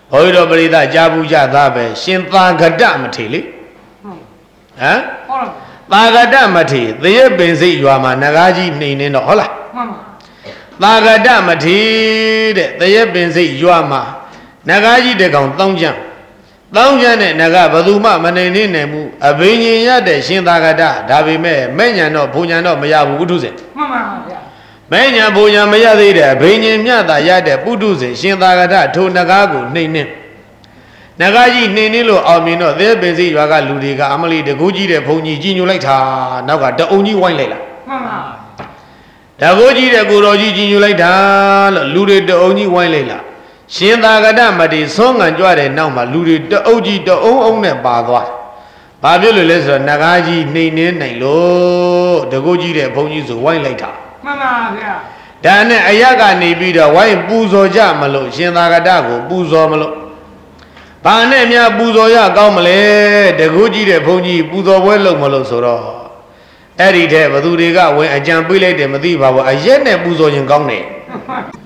ဘုရားတော်ပရိသတ်ကြားဘူးကြသားပဲရှင်သာဂတမထေလေဟမ်သာဂတမထေသရက်ပင်စိတ်ရွာမှာနဂါးကြီးနှိမ်နေတော့ဟုတ်လားမှန်ပါသာဂတမထေတဲ့သရက်ပင်စိတ်ရွာမှာနဂါးကြီးတကောင်တောင်းကြံတောင်းကြံတဲ့နဂါးဘယ်သူမှမနိုင်နေနိုင်ဘူးအဘိညာဉ်ရတဲ့ရှင်သာဂတဒါပေမဲ့မဲ့ညာတော့ဘုံညာတော့မရဘူးဝိတုဇဉ်မှန်ပါဗျာမဲ့ညာဘုံညာမရသေးတဲ့အဘိညာဉ်မြတ်သာရတဲ့ပုထုဇဉ်ရှင်သာဂတထိုနဂါးကိုနှိမ်နေနဂါးကြီးနှင်းနှင်းလို့အောင်မြင်တော့သဲပင်စီရွာကလူတွေကအမလီတကူကြီးတဲ့ဘုံကြီးကြီးညိုလိုက်တာနောက်ကတအုံကြီးဝိုင်းလိုက်လားမှန်ပါတကူကြီးတဲ့ကိုတော်ကြီးကြီးညိုလိုက်တာလို့လူတွေတအုံကြီးဝိုင်းလိုက်လားရှင်သာဂတမတိသွန်းငံကြွတဲ့နောက်မှာလူတွေတအုပ်ကြီးတအုံအုံနဲ့ပါသွားဘာဖြစ်လို့လဲဆိုတော့နဂါးကြီးနှိမ်နှင်းနိုင်လို့တကူကြီးတဲ့ဘုံကြီးဆိုဝိုင်းလိုက်တာမှန်ပါဗျာဒါနဲ့အရကနေပြီးတော့ဝိုင်းပူဇော်ကြမလို့ရှင်သာဂတကိုပူဇော်မလို့ဘာနဲ့များပူဇော်ရကောင်းမလဲတကူကြီးတဲ့ဘုန်းကြီးပူဇော်ပွဲလုပ်မလို့ဆိုတော့အဲ့ဒီထဲဘသူတွေကဝင်အကြံပေးလိုက်တယ်မသိပါဘူးအရက်နဲ့ပူဇော်ရင်ကောင်းတယ်